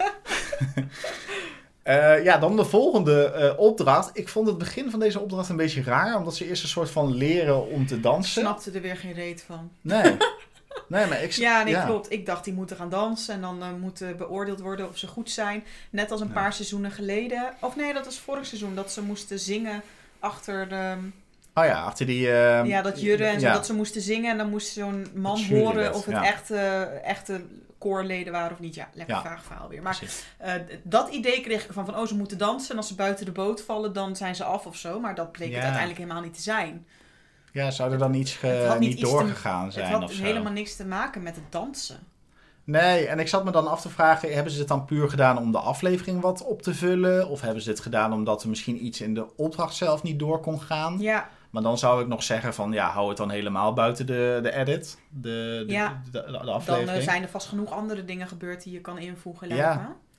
Ja, dan de volgende opdracht. Ik vond het begin van deze opdracht een beetje raar. Omdat ze eerst een soort van leren om te Ik dansen. snapte er weer geen reet van. Nee. Nee, maar ik... Ja, nee, klopt. Ik dacht, die moeten gaan dansen en dan moeten beoordeeld worden of ze goed zijn. Net als een Ja. paar seizoenen geleden. Of nee, dat was vorig seizoen. Dat ze moesten zingen achter de... Oh ja, achter die... ja, dat jurren en zo. ja. Dat ze moesten zingen en dan moest zo'n man Het jurylid, horen of het ja. echte koorleden waren of niet. Ja, lekker Ja. vaag verhaal weer. Maar Precies. dat idee kreeg ik ervan van, ze moeten dansen. En als ze buiten de boot vallen, dan zijn ze af of zo. Maar dat bleek Ja. het uiteindelijk helemaal niet te zijn. Ja, zou er dan Het had niet iets doorgegaan zijn Het had of zo? helemaal niks te maken met het dansen. Nee, en ik zat me dan af te vragen, hebben ze het dan puur gedaan om de aflevering wat op te vullen? Of hebben ze het gedaan omdat er misschien iets in de opdracht zelf niet door kon gaan? Ja, Maar dan zou ik nog zeggen van, ja, hou het dan helemaal buiten de edit, Ja. de dan aflevering. zijn er vast genoeg andere dingen gebeurd die je kan invoegen, lijkt Ja. me.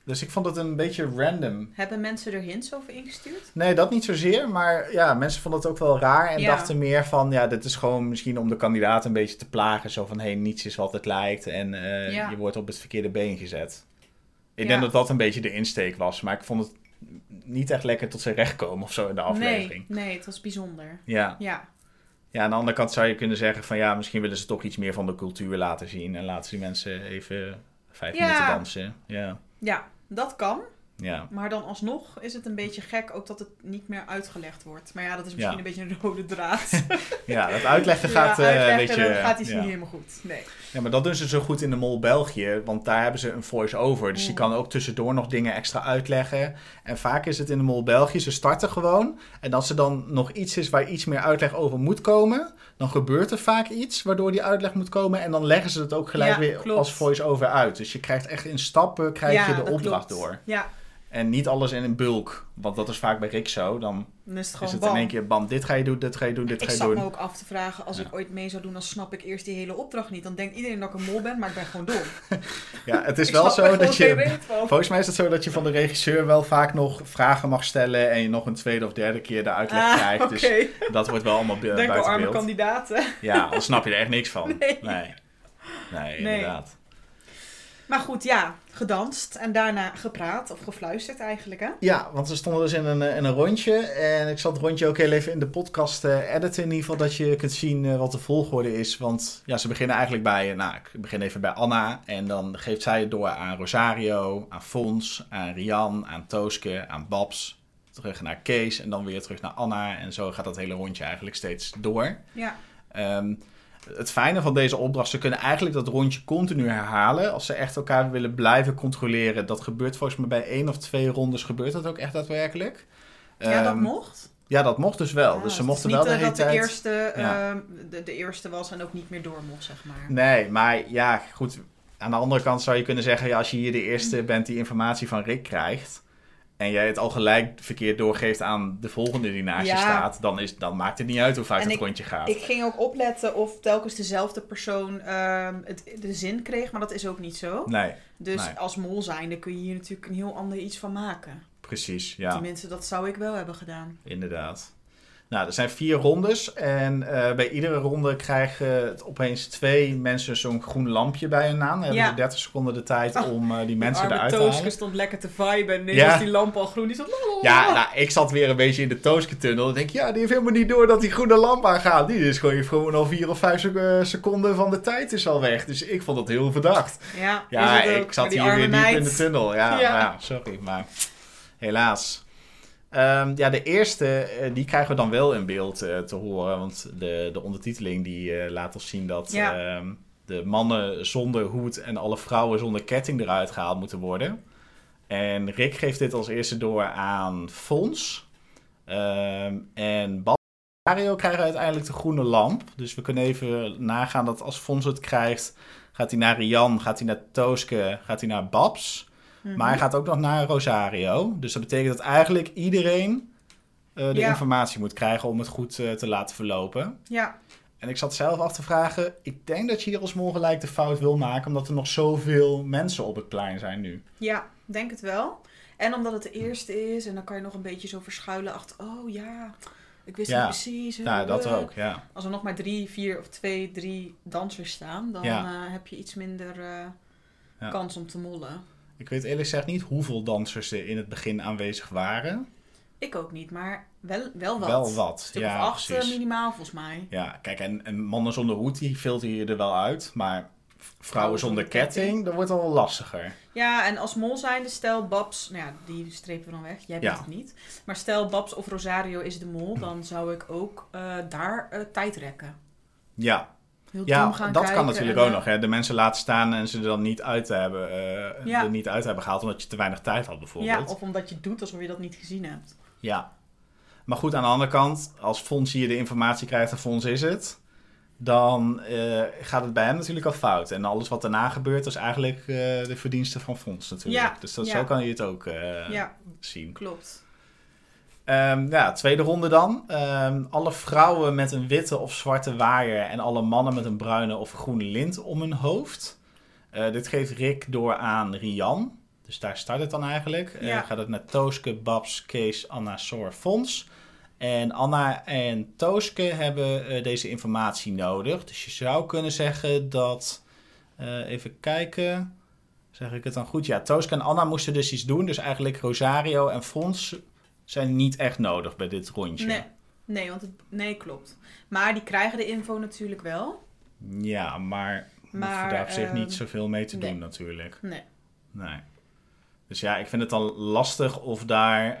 Dus ik vond het een beetje random. Hebben mensen er hints over ingestuurd? Nee, dat niet zozeer. Maar ja, mensen vonden het ook wel raar. En dachten meer van, ja, dit is gewoon misschien om de kandidaat een beetje te plagen. Zo van, niets is wat het lijkt. En je wordt op het verkeerde been gezet. Ik denk dat dat een beetje de insteek was. Maar ik vond het niet echt lekker tot zijn recht komen of zo in de aflevering. Nee, het was bijzonder. Ja. Ja, aan de andere kant zou je kunnen zeggen van, ja, misschien willen ze toch iets meer van de cultuur laten zien. En laten die mensen even 5 minuten dansen. Ja, dat kan. Ja. Maar dan alsnog is het een beetje gek ook dat het niet meer uitgelegd wordt. Maar ja, dat is misschien een beetje een rode draad. Ja, dat uitleggen gaat gaat iets niet helemaal goed. Nee. Ja, maar dat doen ze zo goed in de Mol België, want daar hebben ze een voice-over. Dus die kan ook tussendoor nog dingen extra uitleggen. En vaak is het in de Mol België, ze starten gewoon. En als er dan nog iets is waar iets meer uitleg over moet komen, dan gebeurt er vaak iets waardoor die uitleg moet komen. En dan leggen ze het ook gelijk weer als voice-over uit. Dus je krijgt echt in stappen je de opdracht door. Ja. En niet alles in een bulk. Want dat is vaak bij Rick zo. Dan is het in één keer bam, dit ga je doen, dit ga je doen, dit ga je doen. Ik zat me ook af te vragen, als ik ooit mee zou doen, dan snap ik eerst die hele opdracht niet. Dan denkt iedereen dat ik een mol ben, maar ik ben gewoon dom. Ja, het is wel zo dat je... Volgens mij is het zo dat je van de regisseur wel vaak nog vragen mag stellen en je nog een tweede of derde keer de uitleg krijgt. Okay. Dus dat wordt wel allemaal buiten beeld. Denk arme kandidaten. Ja, dan snap je er echt niks van. Nee, inderdaad. Maar goed, ja, gedanst en daarna gepraat of gefluisterd eigenlijk, hè? Ja, want we stonden dus in een rondje. En ik zal het rondje ook heel even in de podcast editen. In ieder geval dat je kunt zien wat de volgorde is. Want ja, ze beginnen eigenlijk bij... ik begin even bij Anna. En dan geeft zij het door aan Rosario, aan Fons, aan Rian, aan Tooske, aan Babs. Terug naar Kees en dan weer terug naar Anna. En zo gaat dat hele rondje eigenlijk steeds door. Ja. Het fijne van deze opdracht, ze kunnen eigenlijk dat rondje continu herhalen. Als ze echt elkaar willen blijven controleren. Dat gebeurt volgens mij bij 1 of 2 rondes gebeurt dat ook echt daadwerkelijk. Ja, dat mocht? Ja, dat mocht dus wel. Dus ze mochten wel de hele tijd... Het is niet dat de eerste was en ook niet meer door mocht, zeg maar. Nee, maar ja, goed. Aan de andere kant zou je kunnen zeggen, ja, als je hier de eerste bent die informatie van Rick krijgt en jij het al gelijk verkeerd doorgeeft aan de volgende die naast je staat, dan maakt het niet uit hoe vaak het rondje gaat. Ik ging ook opletten of telkens dezelfde persoon de zin kreeg, maar dat is ook niet zo. Nee. Dus als mol zijnde kun je hier natuurlijk een heel ander iets van maken. Precies, ja. Tenminste, dat zou ik wel hebben gedaan. Inderdaad. Nou, er zijn 4 rondes en bij iedere ronde krijgen opeens 2 mensen zo'n groen lampje bij hun naam. Dan hebben ze 30 seconden de tijd om die mensen eruit te halen. Tooske stond lekker te viben en ineens was die lamp al groen. Die stond... Ja, nou, ik zat weer een beetje in de Tooske-tunnel. Dan denk ik, die heeft helemaal niet door dat die groene lamp aangaat. Die is gewoon al 4 of 5 seconden van de tijd is al weg. Dus ik vond het heel verdacht. Ja, ik zat hier weer diep in de tunnel. Ja, sorry, maar helaas. De eerste, die krijgen we dan wel in beeld te horen. Want de ondertiteling die laat ons zien dat de mannen zonder hoed en alle vrouwen zonder ketting eruit gehaald moeten worden. En Rick geeft dit als eerste door aan Fons. En Bas en Mario krijgen uiteindelijk de groene lamp. Dus we kunnen even nagaan dat als Fons het krijgt, gaat hij naar Rian, gaat hij naar Tooske, gaat hij naar Babs. Maar hij gaat ook nog naar Rosario. Dus dat betekent dat eigenlijk iedereen de informatie moet krijgen om het goed te laten verlopen. Ja. En ik zat zelf af te vragen, ik denk dat je hier als mol gelijk de fout wil maken, omdat er nog zoveel mensen op het plein zijn nu. Ja, denk het wel. En omdat het de eerste is en dan kan je nog een beetje zo verschuilen achter, ik wist niet precies. Ja, dat ook, ja. Als er nog maar 3, 4 of 2, 3 dansers staan, dan heb je iets minder kans om te mollen. Ik weet eerlijk gezegd niet hoeveel dansers er in het begin aanwezig waren. Ik ook niet, maar wel wat. Wel wat, een stuk of 8 minimaal volgens mij. Ja, kijk, en mannen zonder hoed, die filter je er wel uit. Maar vrouwen zonder ketting, dat wordt wel lastiger. Ja, en als mol zijnde, stel Babs, die strepen we dan weg. Jij bent het niet. Maar stel Babs of Rosario is de mol, dan zou ik ook daar tijd rekken. Ja. Dat kan natuurlijk ook nog. Hè? De mensen laten staan en ze er dan niet uit hebben, gehaald omdat je te weinig tijd had bijvoorbeeld. Ja, of omdat je het doet alsof je dat niet gezien hebt. Ja. Maar goed, aan de andere kant, als Fons hier de informatie krijgt en Fons is het, dan gaat het bij hem natuurlijk al fout. En alles wat daarna gebeurt is eigenlijk de verdienste van Fons natuurlijk. Ja, dus zo kan je het ook zien. Klopt. Tweede ronde dan. Alle vrouwen met een witte of zwarte waaier en alle mannen met een bruine of groene lint om hun hoofd. Dit geeft Rick door aan Rian. Dus daar start het dan eigenlijk. Gaat het naar Tooske, Babs, Kees, Anna, Soor, Fons. En Anna en Tooske hebben deze informatie nodig. Dus je zou kunnen zeggen dat... even kijken... Zeg ik het dan goed? Ja, Tooske en Anna moesten dus iets doen. Dus eigenlijk Rosario en Fons zijn niet echt nodig bij dit rondje. Nee, klopt. Maar die krijgen de info natuurlijk wel. Ja, maar hoeven daar op zich niet zoveel mee te doen natuurlijk. Nee. Dus ja, ik vind het dan lastig of daar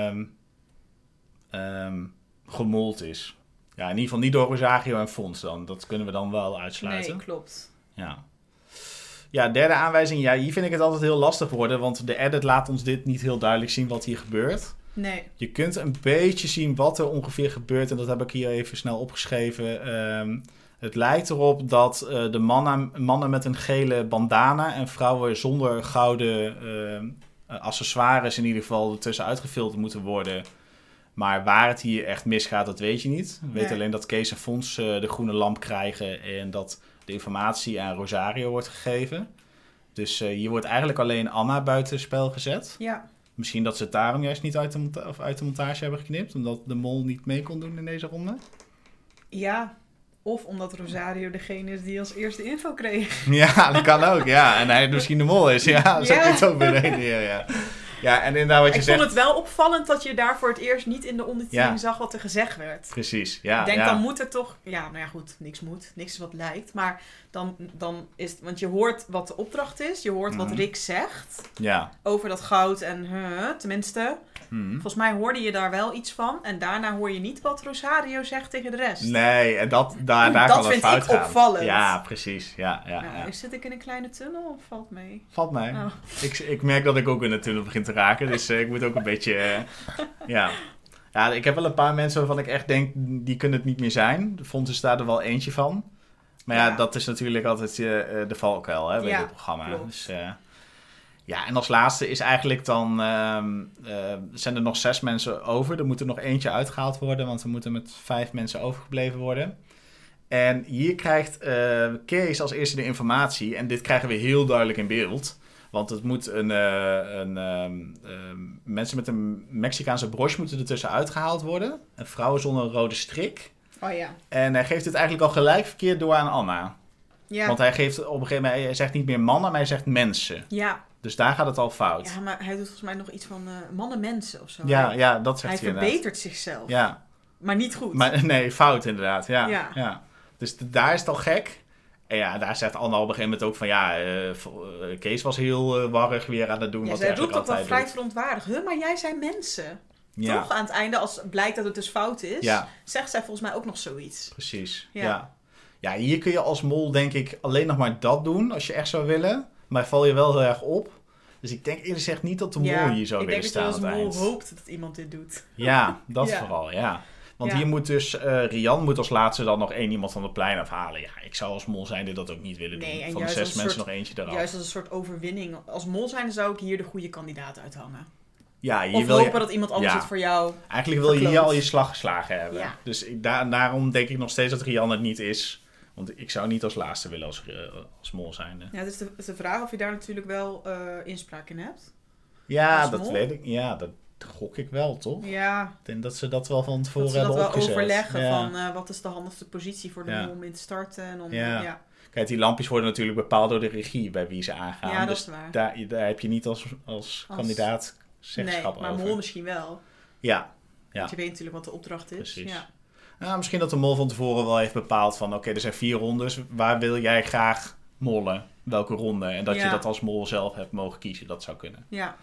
gemold is. Ja, in ieder geval niet door Rosario en Fons dan. Dat kunnen we dan wel uitsluiten. Nee, klopt. Ja, derde aanwijzing. Ja, hier vind ik het altijd heel lastig worden. Want de edit laat ons dit niet heel duidelijk zien wat hier gebeurt. Nee. Je kunt een beetje zien wat er ongeveer gebeurt. En dat heb ik hier even snel opgeschreven. Het lijkt erop dat de mannen met een gele bandana... en vrouwen zonder gouden accessoires in ieder geval ertussen uitgefilterd moeten worden. Maar waar het hier echt misgaat, dat weet je niet. Je weet alleen dat Kees en Fons de groene lamp krijgen... en dat de informatie aan Rosario wordt gegeven. Dus hier wordt eigenlijk alleen Anna buitenspel gezet. Ja. Misschien dat ze het daarom juist niet uit de montage hebben geknipt... omdat de mol niet mee kon doen in deze ronde. Ja. Of omdat Rosario degene is die als eerste info kreeg. Ja, dat kan ook, ja. En hij misschien de mol is, ja. Zo kun je het ook bedenken, ja. Ja, en inderdaad wat je zegt... Ik vond het wel opvallend dat je daar voor het eerst niet in de ondertiteling zag wat er gezegd werd. Precies, ja. Ik denk, dan moet er toch... Ja, nou ja, goed, niks moet. Niks is wat lijkt. Maar dan is het... Want je hoort wat de opdracht is. Je hoort wat Rick zegt. Ja. Over dat goud en... tenminste... Volgens mij hoorde je daar wel iets van. En daarna hoor je niet wat Rosario zegt tegen de rest. Nee, en daar kan het fout gaan. Dat vind ik opvallend. Ja, precies. Ja. Zit ik in een kleine tunnel of valt mee? Valt mee. Oh. Ik merk dat ik ook in de tunnel begin te raken. Dus ik moet ook een beetje... Ja, ik heb wel een paar mensen waarvan ik echt denk... die kunnen het niet meer zijn. De Fons staat er wel eentje van. Maar dat is natuurlijk altijd de valkuil bij dit programma. Klopt. Dus... Ja, en als laatste is eigenlijk dan... zijn er nog 6 mensen over. Er moet er nog eentje uitgehaald worden... want we moeten met 5 mensen overgebleven worden. En hier krijgt Kees als eerste de informatie... en dit krijgen we heel duidelijk in beeld... want het moet mensen met een Mexicaanse broche... moeten ertussen uitgehaald worden. Een vrouw zonder een rode strik. Oh ja. En hij geeft het eigenlijk al gelijk verkeerd door aan Anna. Ja. Want hij geeft op een gegeven moment... hij zegt niet meer mannen, maar hij zegt mensen. Ja. Dus daar gaat het al fout. Ja, maar hij doet volgens mij nog iets van mannen-mensen of zo. Ja, dat zegt hij inderdaad. Hij verbetert zichzelf. Ja. Maar niet goed. Nee, fout inderdaad. Ja. Dus daar is het al gek. En ja, daar zegt Anna op een gegeven moment ook van... Kees was heel warrig weer aan het doen wat hij eigenlijk altijd doet. Zij roept ook wel vrij verontwaardigd. Maar jij zijn mensen. Ja. Toch? Aan het einde, als blijkt dat het dus fout is... zegt zij volgens mij ook nog zoiets. Precies, ja, hier kun je als mol denk ik alleen nog maar dat doen... als je echt zou willen... Maar val je wel heel erg op. Dus ik denk eerlijk gezegd niet dat de mol hier zou willen staan aan het eind. Ik denk dat je als mol hoopt dat iemand dit doet. Ja, dat vooral, Want hier moet dus... Rian moet als laatste dan nog 1 iemand van het plein afhalen. Ja, ik zou als mol zijnde dat ook niet willen doen. Van de 6 mensen nog eentje eraf. Juist als een soort overwinning. Als mol zijnde zou ik hier de goede kandidaat uithangen. Ja, hier of hopen dat iemand anders het voor jou eigenlijk wil je hier al je slag geslagen hebben. Ja. Dus daarom denk ik nog steeds dat Rian het niet is... Want ik zou niet als laatste willen als mol zijnde. Ja, het is de vraag of je daar natuurlijk wel inspraak in hebt. Ja, dat weet ik. Ja, dat gok ik wel, toch? Ja. Ik denk dat ze dat wel van tevoren hebben opgezet. Dat ze dat wel overleggen van wat is de handigste positie voor de mol om in te starten. En om, Kijk, die lampjes worden natuurlijk bepaald door de regie bij wie ze aangaan. Ja, dat dus is waar. Daar heb je niet als kandidaat zeggenschap over. Nee, maar mol misschien wel. Ja. Want je weet natuurlijk wat de opdracht is. Precies. Ja. Nou, misschien dat de mol van tevoren wel heeft bepaald van... Oké, er zijn 4 rondes. Waar wil jij graag mollen? Welke ronde? En dat je dat als mol zelf hebt mogen kiezen. Dat zou kunnen. Ja.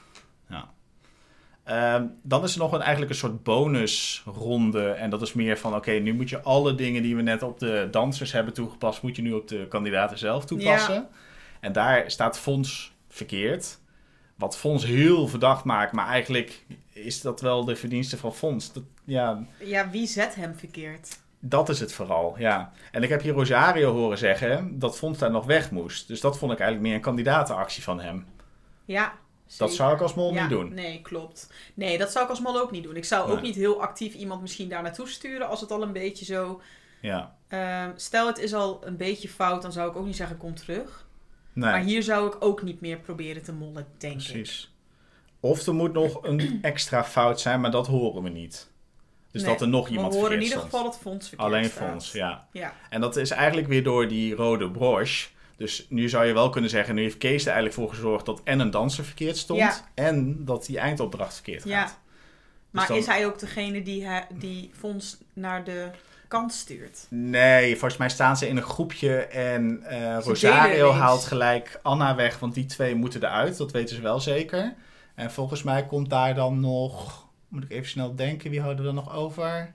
Dan is er nog eigenlijk een soort bonusronde. En dat is meer van... Oké, nu moet je alle dingen die we net op de dansers hebben toegepast... moet je nu op de kandidaten zelf toepassen. Ja. En daar staat Fons verkeerd. Wat Fons heel verdacht maakt. Maar eigenlijk is dat wel de verdienste van Fons. Wie zet hem verkeerd? Dat is het vooral, ja. En ik heb hier Rosario horen zeggen dat Fons daar nog weg moest. Dus dat vond ik eigenlijk meer een kandidatenactie van hem. Ja, zeker. Dat zou ik als mol niet doen. Nee, klopt. Nee, dat zou ik als mol ook niet doen. Ik zou ook niet heel actief iemand misschien daar naartoe sturen als het al een beetje zo... Ja. Stel het is al een beetje fout, dan zou ik ook niet zeggen kom terug. Nee. Maar hier zou ik ook niet meer proberen te mollen, denk ik. Precies. Of er moet nog een extra fout zijn, maar dat horen we niet. Dus dat er nog iemand verkeerd stond. We horen in ieder geval dat Fons verkeerd Alleen staat. Fons, ja. En dat is eigenlijk weer door die rode broche. Dus nu zou je wel kunnen zeggen, nu heeft Kees er eigenlijk voor gezorgd dat en een danser verkeerd stond. En dat die eindopdracht verkeerd gaat. Ja. Maar dus is hij ook degene die Fons naar de kant stuurt? Nee, volgens mij staan ze in een groepje en Rosario haalt gelijk Anna weg, want die 2 moeten eruit. Dat weten ze wel zeker. En volgens mij komt daar dan nog, moet ik even snel denken, wie houden we dan nog over?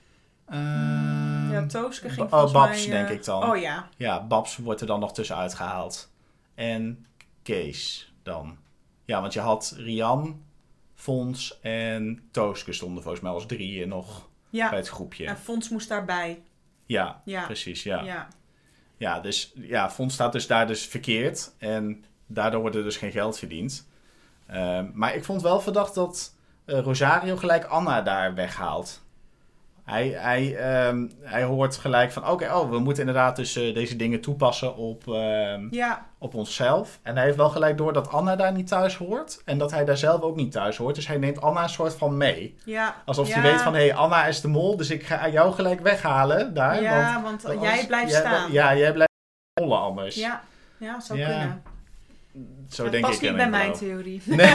Tooske ging volgens Babs, mij... denk ik dan. Oh ja. Ja, Babs wordt er dan nog tussenuit gehaald. En Kees dan. Ja, want je had Rian, Fons en Tooske stonden volgens mij als 3 nog bij het groepje. En Fons moest daarbij. Ja, precies, ja. Dus Fons staat dus daar dus verkeerd. En daardoor wordt er dus geen geld verdiend. Maar ik vond wel verdacht dat Rosario gelijk Anna daar weghaalt. Hij hoort gelijk van, we moeten inderdaad dus deze dingen toepassen op onszelf. En hij heeft wel gelijk door dat Anna daar niet thuis hoort. En dat hij daar zelf ook niet thuis hoort. Dus hij neemt Anna een soort van mee. Ja. Alsof hij weet van, Anna is de mol, dus ik ga jou gelijk weghalen daar. Ja, want jij blijft staan. Ja, jij blijft mollen anders. Ja, zou kunnen. Zo dat denk past ik niet bij mijn theorie. Nee.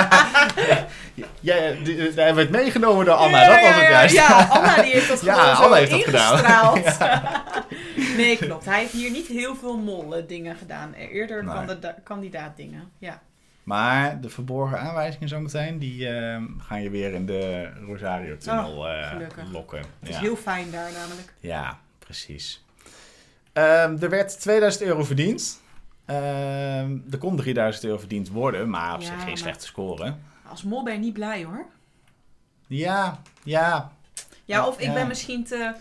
Daar hebben we het meegenomen door Anna, dat was het juist. Ja, Anna die heeft dat gewoon zo Anna heeft dat ingestraald. Nee, klopt. Hij heeft hier niet heel veel molle dingen gedaan. Eerder kandidaat dingen, Maar de verborgen aanwijzingen zometeen, die gaan je weer in de Rosario-tunnel lokken. Het is heel fijn daar namelijk. Ja, precies. Er werd €2000 verdiend. Er kon €3000 verdiend worden, maar op zich geen slechte score. Als mol ben je niet blij hoor. Ja, of ik ben misschien te,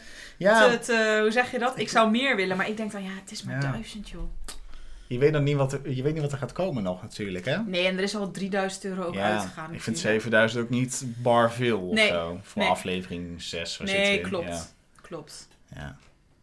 hoe zeg je dat? Ik zou meer willen, maar ik denk dan, het is maar 1000 joh. Je weet niet wat er gaat komen nog natuurlijk, hè? Nee, en er is al €3000 ook uitgegaan. Natuurlijk. Ik vind 7000 ook niet bar veel of zo. Voor aflevering 6. Nee, klopt. Ja.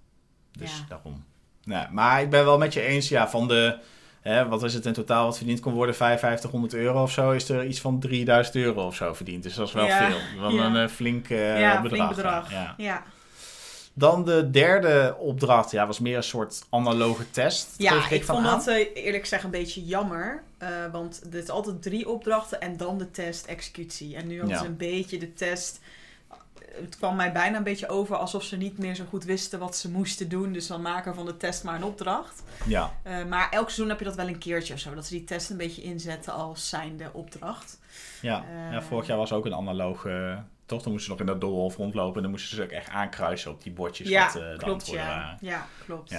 Dus daarom. Nee, maar ik ben wel met je eens, van de... wat is het in totaal wat verdiend kon worden? €5500 of zo. Is er iets van €3000 of zo verdiend. Dus dat is wel veel. Wel een flink bedrag. Flink bedrag. Ja. Dan de derde opdracht. Was meer een soort analoge test. Ja, ik vond dat eerlijk gezegd een beetje jammer. Want er is altijd 3 opdrachten en dan de test executie. En nu hadden ze een beetje de test... Het kwam mij bijna een beetje over alsof ze niet meer zo goed wisten wat ze moesten doen. Dus dan maken van de test maar een opdracht. Ja. Maar elk seizoen heb je dat wel een keertje of zo. Dat ze die test een beetje inzetten als zijnde opdracht. Ja, vorig jaar was ook een analoge... Toch, dan moesten ze nog in dat doolhof rondlopen. En dan moesten ze ook echt aankruisen op die bordjes. Ja, wat de antwoorden waren. Ja, klopt.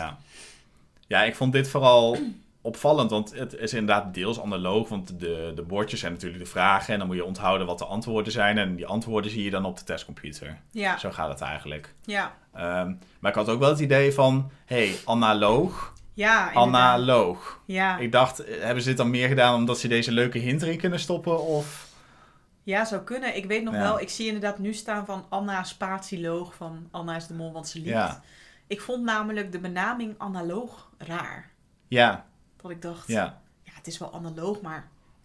Ja, ik vond dit vooral... opvallend, want het is inderdaad deels analoog, want de bordjes zijn natuurlijk de vragen en dan moet je onthouden wat de antwoorden zijn en die antwoorden zie je dan op de testcomputer. Ja. Zo gaat het eigenlijk. Ja. Maar ik had ook wel het idee van, analoog. Ja, inderdaad. Analoog. Ja. Ik dacht, hebben ze dit dan meer gedaan omdat ze deze leuke hint erin kunnen stoppen of... Ja, zou kunnen. Ik weet nog wel, ik zie inderdaad nu staan van Anna spatieloog, van Anna is de mol, want ze liegt. Ja. Ik vond namelijk de benaming analoog raar. Ja. Dat ik dacht, het is wel analoog, maar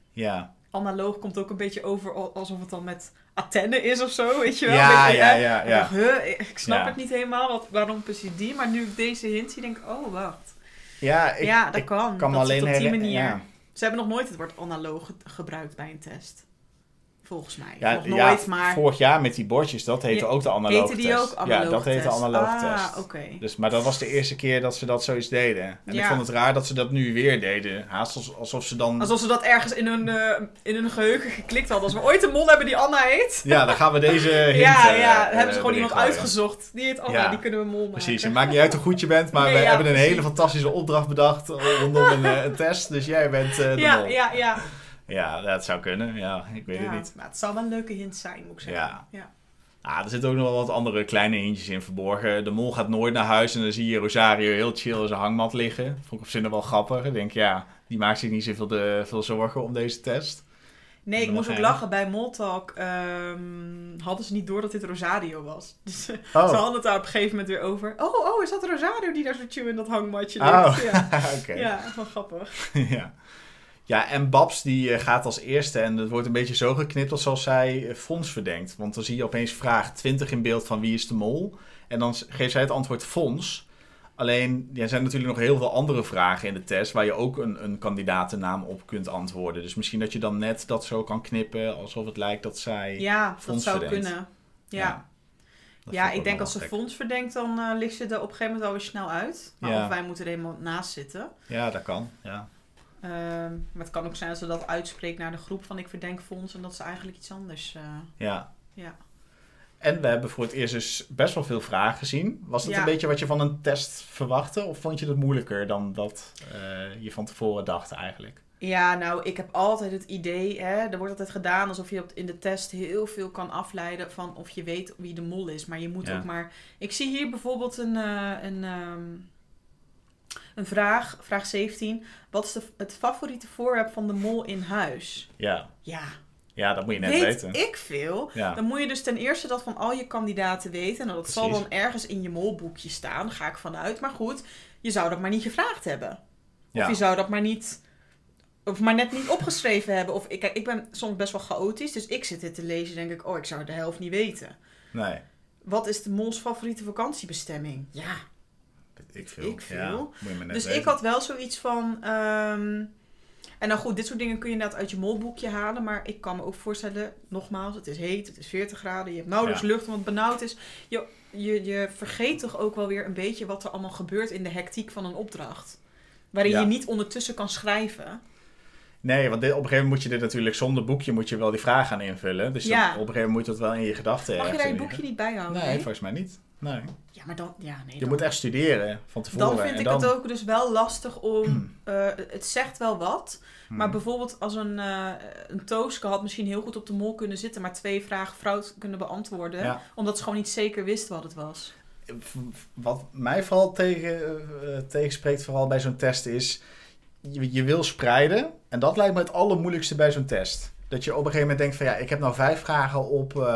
analoog komt ook een beetje over alsof het dan met Athene is of zo, weet je wel? Ja. Ik snap het niet helemaal, waarom precies die, maar nu ik deze hint zie, denk ik, oh, wacht. Ja, dat kan. Kan dat alleen op die manier. Ja. Ze hebben nog nooit het woord analoog gebruikt bij een test. Volgens mij. Nog nooit, maar... vorig jaar met die bordjes, dat heette ook de analoge test. Heette die ook analoge test? Ja, dat heette analoge test. Oké. Dus, maar dat was de eerste keer dat ze dat zoiets deden. En ik vond het raar dat ze dat nu weer deden. Haast alsof ze dan... Alsof ze dat ergens in hun geheugen geklikt hadden. Als we ooit een mol hebben die Anna heet. Ja, dan gaan we deze hint... hebben ze gewoon iemand uitgezocht. Die heet Anna, die kunnen we mol maken. Precies, het maakt niet uit hoe goed je bent, maar we hebben een hele fantastische opdracht bedacht rondom een test. Dus jij bent de mol. Ja. Ja, dat zou kunnen. Ja, ik weet het niet. Maar het zou wel een leuke hint zijn, moet ik zeggen. Ja. Er zitten ook nog wel wat andere kleine hintjes in verborgen. De mol gaat nooit naar huis en dan zie je Rosario heel chill in zijn hangmat liggen. Vond ik op zich nog wel grappig. Ik denk, die maakt zich niet zoveel veel zorgen om deze test. Nee, ik moest ook lachen. Bij Moltalk hadden ze niet door dat dit Rosario was. Dus ze hadden het daar op een gegeven moment weer over. Oh, is dat Rosario die daar zo chill in dat hangmatje ligt? Ja, Okay. Ja, wel grappig. Ja, en Babs die gaat als eerste en het wordt een beetje zo geknipt alsof zij Fons verdenkt. Want dan zie je opeens vraag 20 in beeld van wie is de mol. En dan geeft zij het antwoord Fons. Alleen, er zijn natuurlijk nog heel veel andere vragen in de test waar je ook een kandidatennaam op kunt antwoorden. Dus misschien dat je dan net dat zo kan knippen alsof het lijkt dat zij Fons dat zou verdenkt. kunnen. Ja, ik denk als ze Fons verdenkt, dan ligt ze er op een gegeven moment alweer snel uit. Maar of wij moeten er helemaal naast zitten. Ja, dat kan, ja. Maar het kan ook zijn dat ze dat uitspreekt naar de groep van ik verdenk Fons en dat ze eigenlijk iets anders... Ja. En we hebben voor het eerst dus best wel veel vragen gezien. Was dat een beetje wat je van een test verwachtte? Of vond je het moeilijker dan dat je van tevoren dacht eigenlijk? Ja, nou, ik heb altijd het idee, er wordt altijd gedaan alsof je in de test heel veel kan afleiden van of je weet wie de mol is. Maar je moet ook maar... Ik zie hier bijvoorbeeld een vraag 17. Wat is het favoriete voorwerp van de mol in huis? Ja, dat moet je net weten. Weet ik veel. Ja. Dan moet je dus ten eerste dat van al je kandidaten weten. En dat zal dan ergens in je molboekje staan, ga ik vanuit. Maar goed, je zou dat maar niet gevraagd hebben. Of je zou dat maar niet... Of maar net niet opgeschreven hebben. Of ik ben soms best wel chaotisch. Dus ik zit dit te lezen en denk ik... ik zou de helft niet weten. Nee. Wat is de mols favoriete vakantiebestemming? Ja. Ik veel. Ja, moet je me net dus weten. ik had wel zoiets van... En nou goed, dit soort dingen kun je inderdaad uit je molboekje halen. Maar ik kan me ook voorstellen, nogmaals, het is heet, het is 40 graden. Je hebt nauwelijks lucht, want het benauwd is. Je vergeet toch ook wel weer een beetje wat er allemaal gebeurt in de hectiek van een opdracht. Waarin je niet ondertussen kan schrijven. Nee, want op een gegeven moment moet je dit natuurlijk zonder boekje moet je wel die vraag gaan invullen. Dus op een gegeven moment moet je dat wel in je gedachten Mag je daar je boekje niet bijhouden? Nee, volgens mij niet. Nee. Ja, maar dan... Je moet echt studeren van tevoren. Dan vind ik het ook dus wel lastig om... het zegt wel wat. Maar bijvoorbeeld als een Tooske had misschien heel goed op de mol kunnen zitten... maar 2 vragen fout kunnen beantwoorden. Omdat ze gewoon niet zeker wist wat het was. Wat mij vooral tegenspreekt vooral bij zo'n test is... Je wil spreiden. En dat lijkt me het allermoeilijkste bij zo'n test. Dat je op een gegeven moment denkt van ik heb nou 5 vragen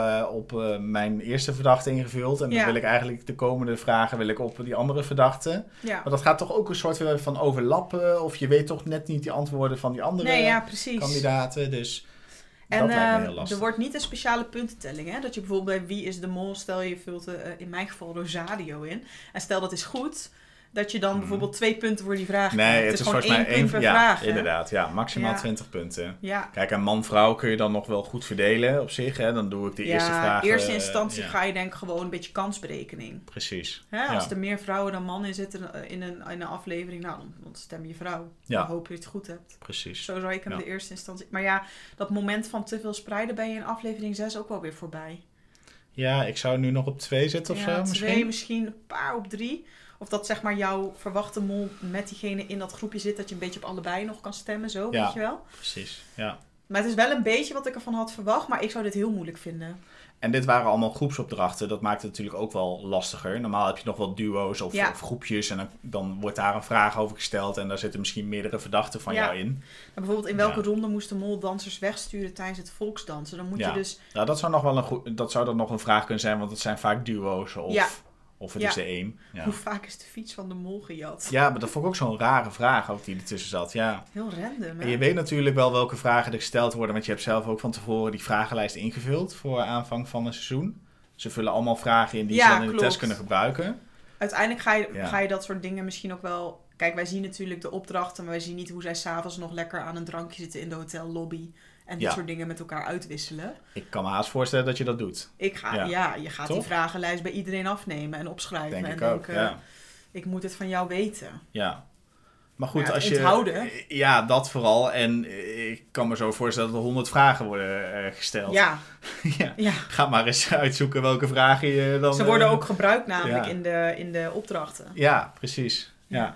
op mijn eerste verdachte ingevuld. En dan wil ik eigenlijk de komende vragen op die andere verdachte. Ja. Maar dat gaat toch ook een soort van overlappen. Of je weet toch net niet die antwoorden van die andere kandidaten. Dus dat lijkt me heel lastig. Er wordt niet een speciale puntentelling. Hè? Dat je bijvoorbeeld bij wie is de mol, stel je vult in mijn geval Rosario in. En stel dat is goed... Dat je dan bijvoorbeeld 2 punten voor die vraag krijgt. Nee, het is gewoon 1 punt per vraag. Inderdaad. Ja, maximaal 20 punten. Ja. Kijk, en man-vrouw kun je dan nog wel goed verdelen op zich. Hè? Dan doe ik de eerste vraag. In eerste instantie ga je denk ik gewoon een beetje kansberekening. Precies. Hè? Als er meer vrouwen dan mannen in zitten in een aflevering, nou, dan stem je vrouw. Dan hoop je dat je het goed hebt. Precies. Zo zou ik hem de eerste instantie... Maar dat moment van te veel spreiden ben je in aflevering 6 ook wel weer voorbij. Ja, ik zou nu nog op 2 zitten of zo misschien. 2, misschien een paar op 3... Of dat zeg maar jouw verwachte mol met diegene in dat groepje zit... dat je een beetje op allebei nog kan stemmen, zo, weet je wel? Precies, ja. Maar het is wel een beetje wat ik ervan had verwacht... maar ik zou dit heel moeilijk vinden. En dit waren allemaal groepsopdrachten. Dat maakt het natuurlijk ook wel lastiger. Normaal heb je nog wel duo's of groepjes... en dan wordt daar een vraag over gesteld... en daar zitten misschien meerdere verdachten van jou in. Maar bijvoorbeeld in welke ronde moest de mol dansers wegsturen... tijdens het volksdansen? Dan moet je dus... Ja, dat zou nog wel een vraag kunnen zijn... want het zijn vaak duo's of het is de 1. Ja. Hoe vaak is de fiets van de mol gejat? Ja, maar dat vond ik ook zo'n rare vraag ook die ertussen zat. Ja. Heel random, hè? En je weet natuurlijk wel welke vragen er gesteld worden... want je hebt zelf ook van tevoren die vragenlijst ingevuld... voor aanvang van een seizoen. Ze vullen allemaal vragen in die ze dan in de test kunnen gebruiken. Uiteindelijk ga je dat soort dingen misschien ook wel... Kijk, wij zien natuurlijk de opdrachten... maar wij zien niet hoe zij 's avonds nog lekker aan een drankje zitten in de hotellobby... En dit soort dingen met elkaar uitwisselen. Ik kan me haast voorstellen dat je dat doet. Je gaat die vragenlijst bij iedereen afnemen en opschrijven. Denk en ik ook, ik moet het van jou weten. Ja. Maar goed, als onthouden. Ja, dat vooral. En ik kan me zo voorstellen dat er 100 vragen worden gesteld. Ja. Ga maar eens uitzoeken welke vragen je dan... Ze worden ook gebruikt namelijk in de opdrachten. Ja, precies.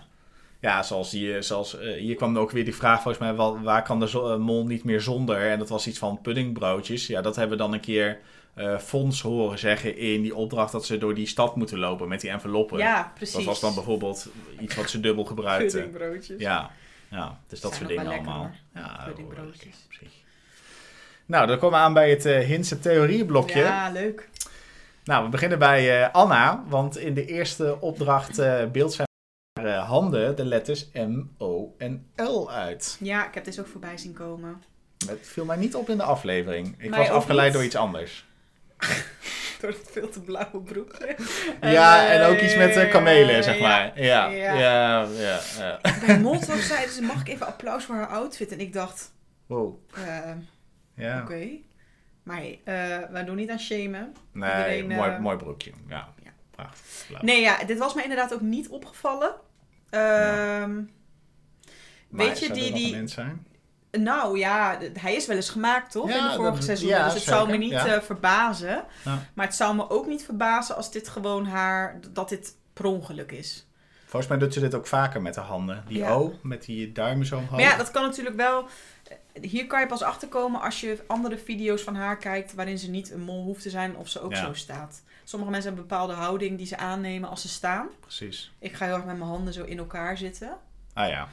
Ja, zoals hier kwam er ook weer die vraag volgens mij... waar kan de mol niet meer zonder? En dat was iets van puddingbroodjes. Ja, dat hebben we dan een keer Fons horen zeggen in die opdracht... dat ze door die stad moeten lopen met die enveloppen. Ja, precies. Dat was dan bijvoorbeeld iets wat ze dubbel gebruikten. Puddingbroodjes. Ja, dus dat soort dingen allemaal. Puddingbroodjes. Nou, dan komen we aan bij het Hintse theorieblokje. Ja, leuk. Nou, we beginnen bij Anna, want in de eerste opdracht beeldt zij haar handen de letters M, O en L uit. Ja, ik heb dit ook voorbij zien komen. Het viel mij niet op in de aflevering. Ik Mij was ook afgeleid niet. door iets anders. Door het veel te blauwe broekje. Ja, en ook iets met kamelen, zeg maar. Ja. Bij Molotov zeiden ze, mag ik even applaus voor haar outfit? En ik dacht, Wow. Ja. oké. Maar wij doen niet aan shamen. Nee, Iedereen, mooi broekje. Ja. Prachtig. Blauw. Nee, ja, dit was me inderdaad ook niet opgevallen. Weet je, zou er nog een hint zijn? Nou ja, hij is wel eens gemaakt, toch? Ja, in de vorige seizoenen. ja, dus het zou me zeker, niet verbazen. Ja. Maar het zou me ook niet verbazen als dit gewoon dat dit per ongeluk is. Volgens mij doet ze dit ook vaker met de handen. Die O, met die duimen zo omhoog. Maar ja, dat kan natuurlijk wel. Hier kan je pas achterkomen als je andere video's van haar kijkt waarin ze niet een mol hoeft te zijn of ze ook zo staat. Sommige mensen hebben een bepaalde houding die ze aannemen als ze staan. Precies. Ik ga heel erg met mijn handen zo in elkaar zitten. Ah ja.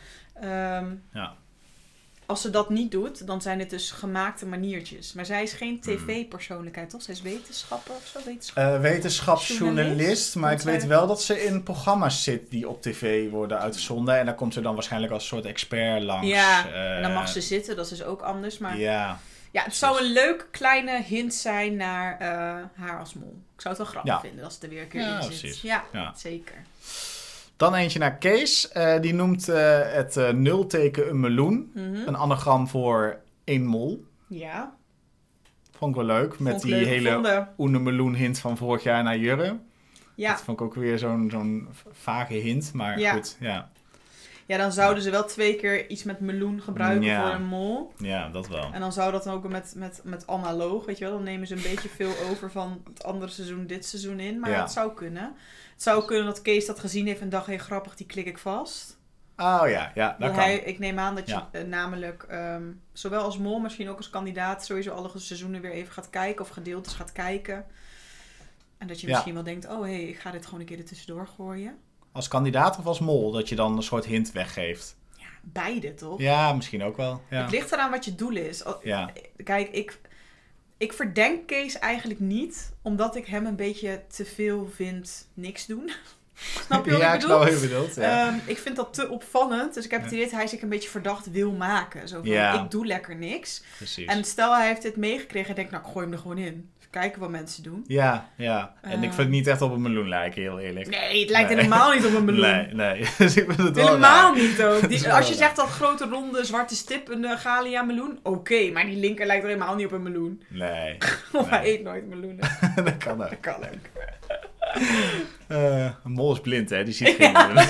Als ze dat niet doet, dan zijn het dus gemaakte maniertjes. Maar zij is geen tv-persoonlijkheid, toch? Zij is wetenschapper of zo? Wetenschapsjournalist. Maar ik weet wel dat ze in programma's zit die op tv worden uitgezonden. En daar komt ze dan waarschijnlijk als soort expert langs. Ja, en dan mag ze zitten. Dat is dus ook anders. Maar ja, het zou een leuk kleine hint zijn naar haar als mol. Ik zou het wel grappig vinden als het er weer een keer in zit. Precies. Ja, zeker. Dan eentje naar Kees. Die noemt het nulteken een meloen. Een anagram voor 1 mol. Ja. Vond ik wel leuk. Met die hele Oene Meloen hint van vorig jaar naar Jurre. Ja. Dat vond ik ook weer zo'n vage hint. Maar goed, ja. Ja, dan zouden ze wel 2 keer iets met meloen gebruiken voor een mol. Ja, dat wel. En dan zou dat dan ook met analoog, weet je wel. Dan nemen ze een beetje veel over van het andere seizoen, dit seizoen in. Maar het zou kunnen. Het zou kunnen dat Kees dat gezien heeft en dacht, hey, grappig, die klik ik vast. Oh ja, dat kan. Ik neem aan dat je namelijk, zowel als mol, misschien ook als kandidaat, sowieso alle seizoenen weer even gaat kijken of gedeeltes gaat kijken. En dat je misschien wel denkt, oh hé, ik ga dit gewoon een keer er tussendoor gooien. Als kandidaat of als mol, dat je dan een soort hint weggeeft? Ja, beide toch? Ja, misschien ook wel. Ja. Het ligt eraan wat je doel is. Kijk, ik verdenk Kees eigenlijk niet, omdat ik hem een beetje te veel vind niks doen. Snap je wat ik bedoel? Ja, ik snap wat je bedoelt. Ja. Ik vind dat te opvallend. Dus ik heb het idee dat hij zich een beetje verdacht wil maken. Zo van, ik doe lekker niks. Precies. En stel hij heeft dit meegekregen en denkt, nou, ik gooi hem er gewoon in. Even kijken wat mensen doen. Ja. En ik vind het niet echt op een meloen lijken, heel eerlijk. Nee, het lijkt helemaal niet op een meloen. Nee. Dus ik vind het wel helemaal niet ook. Als je zegt dat grote ronde zwarte stip een Galia meloen, oké, maar die linker lijkt er helemaal niet op een meloen. Nee. Of hij eet nooit meloenen. Dat kan ook. Dat kan ook. Een mol is blind, hè? Die ziet geen meloen.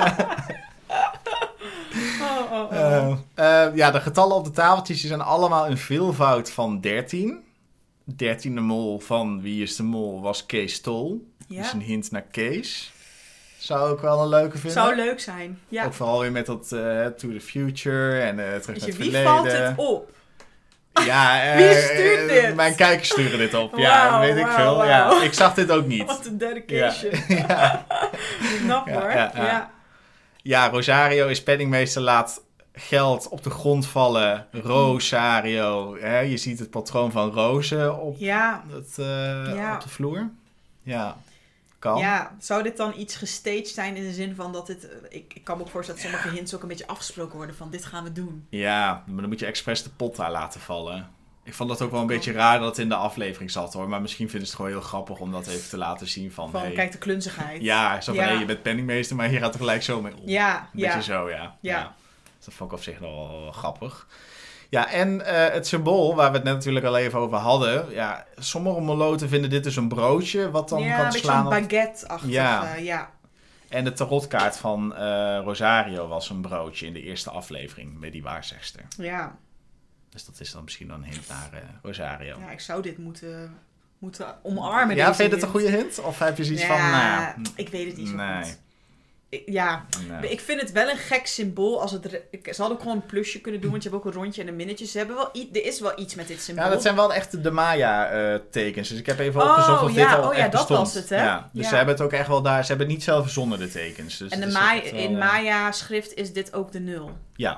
De getallen op de tafeltjes zijn allemaal een veelvoud van 13. 13e mol van Wie is de Mol was Kees Tol. Dus een hint naar Kees. Zou ook wel een leuke vinden. Zou leuk zijn, ja. Ook vooral weer met dat To the Future en terug naar het verleden. Wie valt het op? Ja, wie stuurt dit? Mijn kijkers sturen dit op. Ja, weet ik veel. Wow. Ja, ik zag dit ook niet. Wat een dedication. Ja. Knap hoor. Ja, Rosario is penningmeester, laat geld op de grond vallen. Rosario. Je ziet het patroon van rozen op de vloer. Ja. Kan. Ja, zou dit dan iets gestaged zijn in de zin van dat dit... Ik kan me ook voorstellen dat sommige hints ook een beetje afgesproken worden van dit gaan we doen. Ja, maar dan moet je expres de pot daar laten vallen. Ik vond dat ook wel een beetje raar dat het in de aflevering zat hoor. Maar misschien vinden ze het gewoon heel grappig om dat even te laten zien van... kijk de klunzigheid. Ja, zo van je bent penningmeester, maar hier gaat er gelijk zo mee om. Ja, een beetje zo, ja. Dat vond ik op zich wel grappig. Ja, en het symbool, waar we het net natuurlijk al even over hadden. Ja, sommige moloten vinden dit dus een broodje, wat dan kan slaan. Ja, een baguette-achtig. Ja. En de tarotkaart van Rosario was een broodje in de eerste aflevering met die waarzegster. Ja. Dus dat is dan misschien dan een hint naar Rosario. Ja, ik zou dit moeten omarmen. Ja, vind je het een goede hint? Of heb je zoiets van... ik weet het niet zo goed. Ik vind het wel een gek symbool. Ze hadden ook gewoon een plusje kunnen doen, want je hebt ook een rondje en een minnetje. Er is wel iets met dit symbool. Ja, dat zijn wel echt de Maya-tekens. Dus ik heb even opgezocht of dit al echt bestond. Dat was het, hè? Ja, dus ze hebben het ook echt wel daar... Ze hebben het niet zelf verzonnen, de tekens. Dus en in Maya-schrift is dit ook de 0. Ja.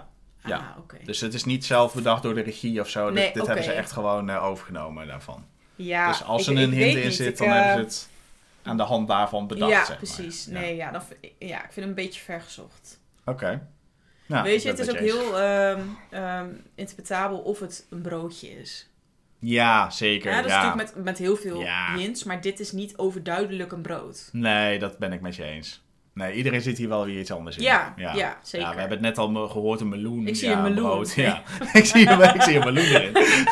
Ja. Oké. Dus het is niet zelf bedacht door de regie of zo. Nee, dit hebben ze echt gewoon overgenomen daarvan. Ja, dus als er een hint in zit, dan hebben ze het aan de hand daarvan bedacht. Ja, zeg precies. maar. Nee, ik vind het een beetje vergezocht. Oké. Nou, weet je, het is ook heel interpretabel of het een broodje is. Ja, zeker. Ja, dat is natuurlijk met heel veel hints, maar dit is niet overduidelijk een brood. Nee, dat ben ik met je eens. Nee, iedereen zit hier wel weer iets anders in. Ja, zeker. Ja, we hebben het net al gehoord, een meloen. Ik zie een meloen. Brood. Nee. Ja. ik zie een meloen erin.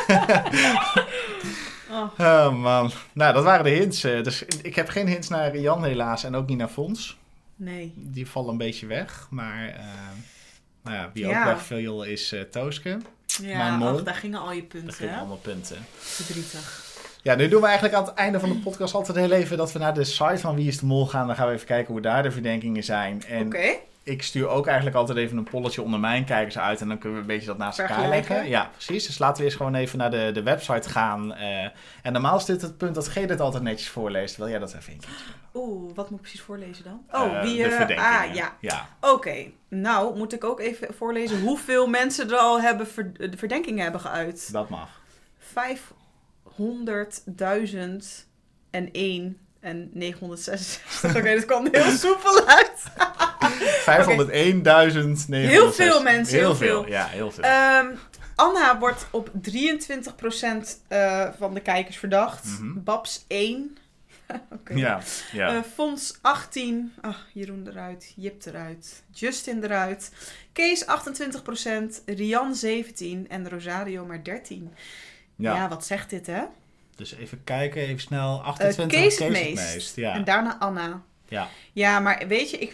Oh man. Nou, dat waren de hints. Dus ik heb geen hints naar Jan helaas en ook niet naar Fons. Nee. Die vallen een beetje weg. Maar wie ook wegviel is Tooske. Ja, daar gingen al je punten. Daar gingen allemaal punten. Verdrietig. Ja, nu doen we eigenlijk aan het einde van de podcast altijd heel even dat we naar de site van Wie is de Mol gaan. Dan gaan we even kijken hoe daar de verdenkingen zijn. En ik stuur ook eigenlijk altijd even een polletje onder mijn kijkers uit. En dan kunnen we een beetje dat naast elkaar leggen. Ja, precies. Dus laten we eerst gewoon even naar de website gaan. En normaal is dit het punt dat G dit altijd netjes voorleest. Wil jij dat even een keertje doen? Oeh, wat moet ik precies voorlezen dan? De verdenkingen. Ja. Oké. Nou, moet ik ook even voorlezen hoeveel mensen er al de verdenkingen hebben geuit. Dat mag. 500.001 en 966. Oké, dat kwam heel soepel uit. 501.966. Heel veel mensen. Heel veel. Ja, heel veel. Anna wordt op 23% van de kijkers verdacht. Mm-hmm. Babs 1. Ja. Fons 18. Jeroen eruit. Jip eruit. Justin eruit. Kees 28%. Rian 17. En Rosario maar 13. Ja, wat zegt dit, hè? Dus even kijken, even snel. 28 Kees het meest. Ja. En daarna Anna. Ja, maar weet je,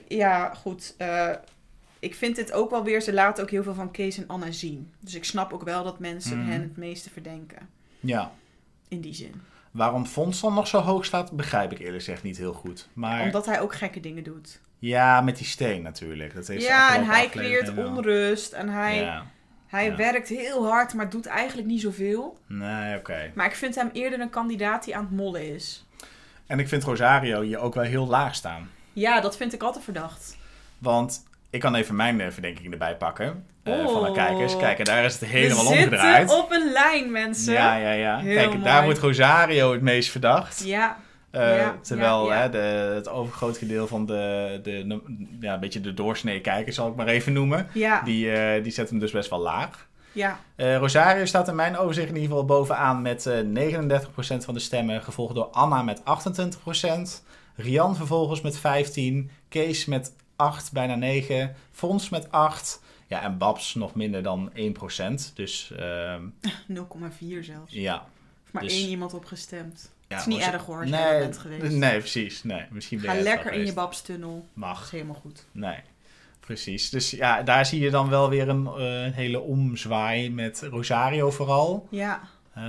ik vind dit ook wel weer, ze laten ook heel veel van Kees en Anna zien. Dus ik snap ook wel dat mensen hen het meeste verdenken. Ja. In die zin. Waarom Fons dan nog zo hoog staat, begrijp ik eerlijk gezegd niet heel goed. Maar... Omdat hij ook gekke dingen doet. Ja, met die steen natuurlijk. Dat heeft en hij creëert onrust en hij werkt heel hard, maar doet eigenlijk niet zoveel. Nee, oké. Maar ik vind hem eerder een kandidaat die aan het mollen is. En ik vind Rosario hier ook wel heel laag staan. Ja, dat vind ik altijd verdacht. Want ik kan even mijn verdenking erbij pakken. Van de kijkers. Kijk, en daar is het helemaal omgedraaid. We zitten op een lijn, mensen. Ja. Kijk, mooi. daar wordt Rosario het meest verdacht. Ja. Terwijl het overgrote gedeelte van een beetje de doorsnee kijkers, zal ik maar even noemen. Ja. Die zet hem dus best wel laag. Ja. Rosario staat in mijn overzicht in ieder geval bovenaan met 39% van de stemmen. Gevolgd door Anna met 28%. Rian vervolgens met 15%. Kees met 8, bijna 9%. Fons met 8%. Ja, en Babs nog minder dan 1%. Dus 0,4 zelfs. Ja. Maar dus 1 iemand op gestemd. Ja, het is niet erg hoor, als jij bent geweest. Nee, precies. Nee, misschien ben Ga je lekker in je Babs-tunnel. Mag. Dat is helemaal goed. Nee, precies. Dus ja, daar zie je dan wel weer een hele omzwaai met Rosario vooral. Ja.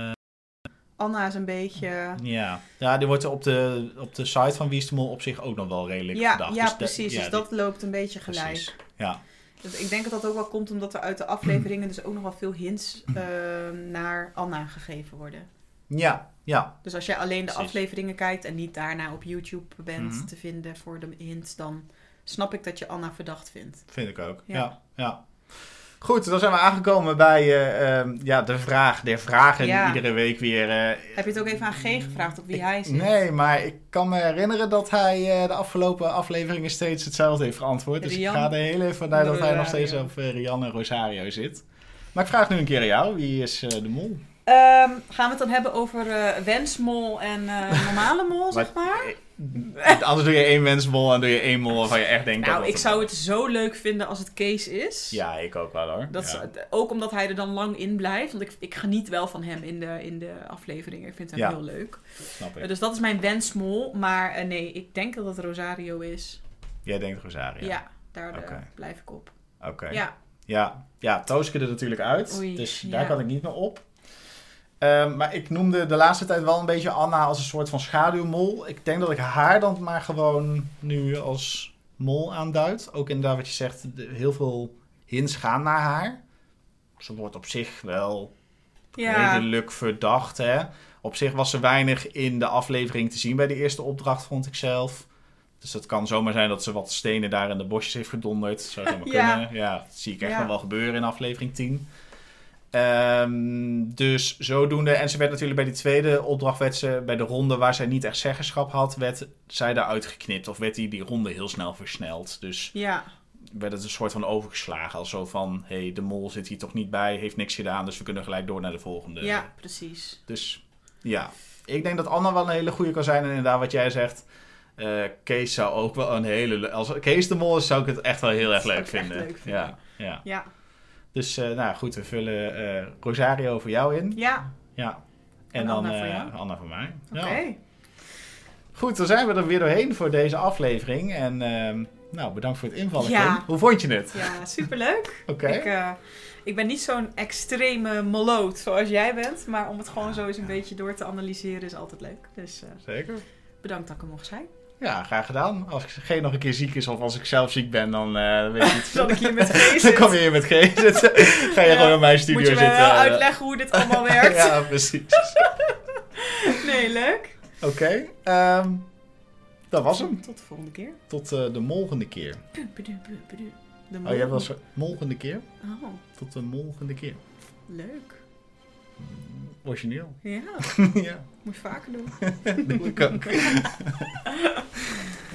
Anna is een beetje... Ja, die wordt op de site van Wie is de Mol op zich ook nog wel redelijk verdacht. Ja, dus precies. Dus dat loopt een beetje gelijk. Precies. Ja. Dus ik denk dat dat ook wel komt omdat er uit de afleveringen dus ook nog wel veel hints naar Anna gegeven worden. Ja. Dus als jij alleen de afleveringen kijkt en niet daarna op YouTube bent te vinden voor de hints, dan snap ik dat je Anna verdacht vindt. Vind ik ook, ja. Goed, dan zijn we aangekomen bij de vraag der vragen iedere week weer. Heb je het ook even aan G gevraagd op wie hij zit? Nee, maar ik kan me herinneren dat hij de afgelopen afleveringen steeds hetzelfde heeft geantwoord. Dus Rian, ik ga er heel even vanuit dat hij nog steeds op Rian en Rosario zit. Maar ik vraag nu een keer aan jou, wie is de mol? Gaan we het dan hebben over wensmol en normale mol, zeg maar? Anders doe je 1 wensmol en doe je 1 mol waarvan je echt denkt... Nou, ik zou het zo leuk vinden als het Kees is. Ja, ik ook wel hoor. Ook omdat hij er dan lang in blijft. Want ik geniet wel van hem in de afleveringen. Ik vind hem heel leuk. Snap ik. Dus dat is mijn wensmol. Maar nee, ik denk dat het Rosario is. Jij denkt Rosario? Ja, daar blijf ik op. Oké. Ja, Tooske er natuurlijk uit. Oei, dus daar kan ik niet meer op. Maar ik noemde de laatste tijd wel een beetje Anna als een soort van schaduwmol. Ik denk dat ik haar dan maar gewoon nu als mol aanduid. Ook inderdaad wat je zegt, heel veel hints gaan naar haar. Ze wordt op zich wel redelijk verdacht. Hè? Op zich was er weinig in de aflevering te zien bij de eerste opdracht, vond ik zelf. Dus het kan zomaar zijn dat ze wat stenen daar in de bosjes heeft gedonderd. Dat zou zomaar kunnen. Ja, dat zie ik echt nog wel gebeuren in aflevering 10. Dus zodoende. En ze werd natuurlijk bij die tweede opdracht, bij de ronde waar zij niet echt zeggenschap had, werd zij daaruit geknipt. Of werd die ronde heel snel versneld. Dus werd het een soort van overgeslagen. Als zo van, de mol zit hier toch niet bij, heeft niks gedaan, dus we kunnen gelijk door naar de volgende. Ja, precies. Dus ja, ik denk dat Anna wel een hele goede kan zijn. En inderdaad wat jij zegt, Kees zou ook wel een hele... Als Kees de mol is, zou ik het echt wel heel erg leuk vinden. Ja. Dus goed, we vullen Rosario voor jou in. Ja. En dan Anna voor mij. Oké. Ja. Goed, dan zijn we er weer doorheen voor deze aflevering. En bedankt voor het invallen, Kim. Hoe vond je het? Ja, superleuk. Oké. Ik ben niet zo'n extreme moloot zoals jij bent. Maar om het gewoon zo eens een beetje door te analyseren is altijd leuk. Dus zeker. Bedankt dat ik er mocht zijn. Ja, graag gedaan. Als G nog een keer ziek is of als ik zelf ziek ben, dan weet je niet. Dan ik hier met G zitten. Dan kom je hier met G zitten. Ga je gewoon in mijn studio zitten. Moet je me wel uitleggen hoe dit allemaal werkt. Ja, precies. Nee, leuk. Oké. Dat was hem. Tot de volgende keer. Tot de volgende keer. Oh, jij was volgende keer? Oh. Tot de volgende keer. Leuk. Origineel. Ja. Ja. Moet je vaker doen. Doe ik ook.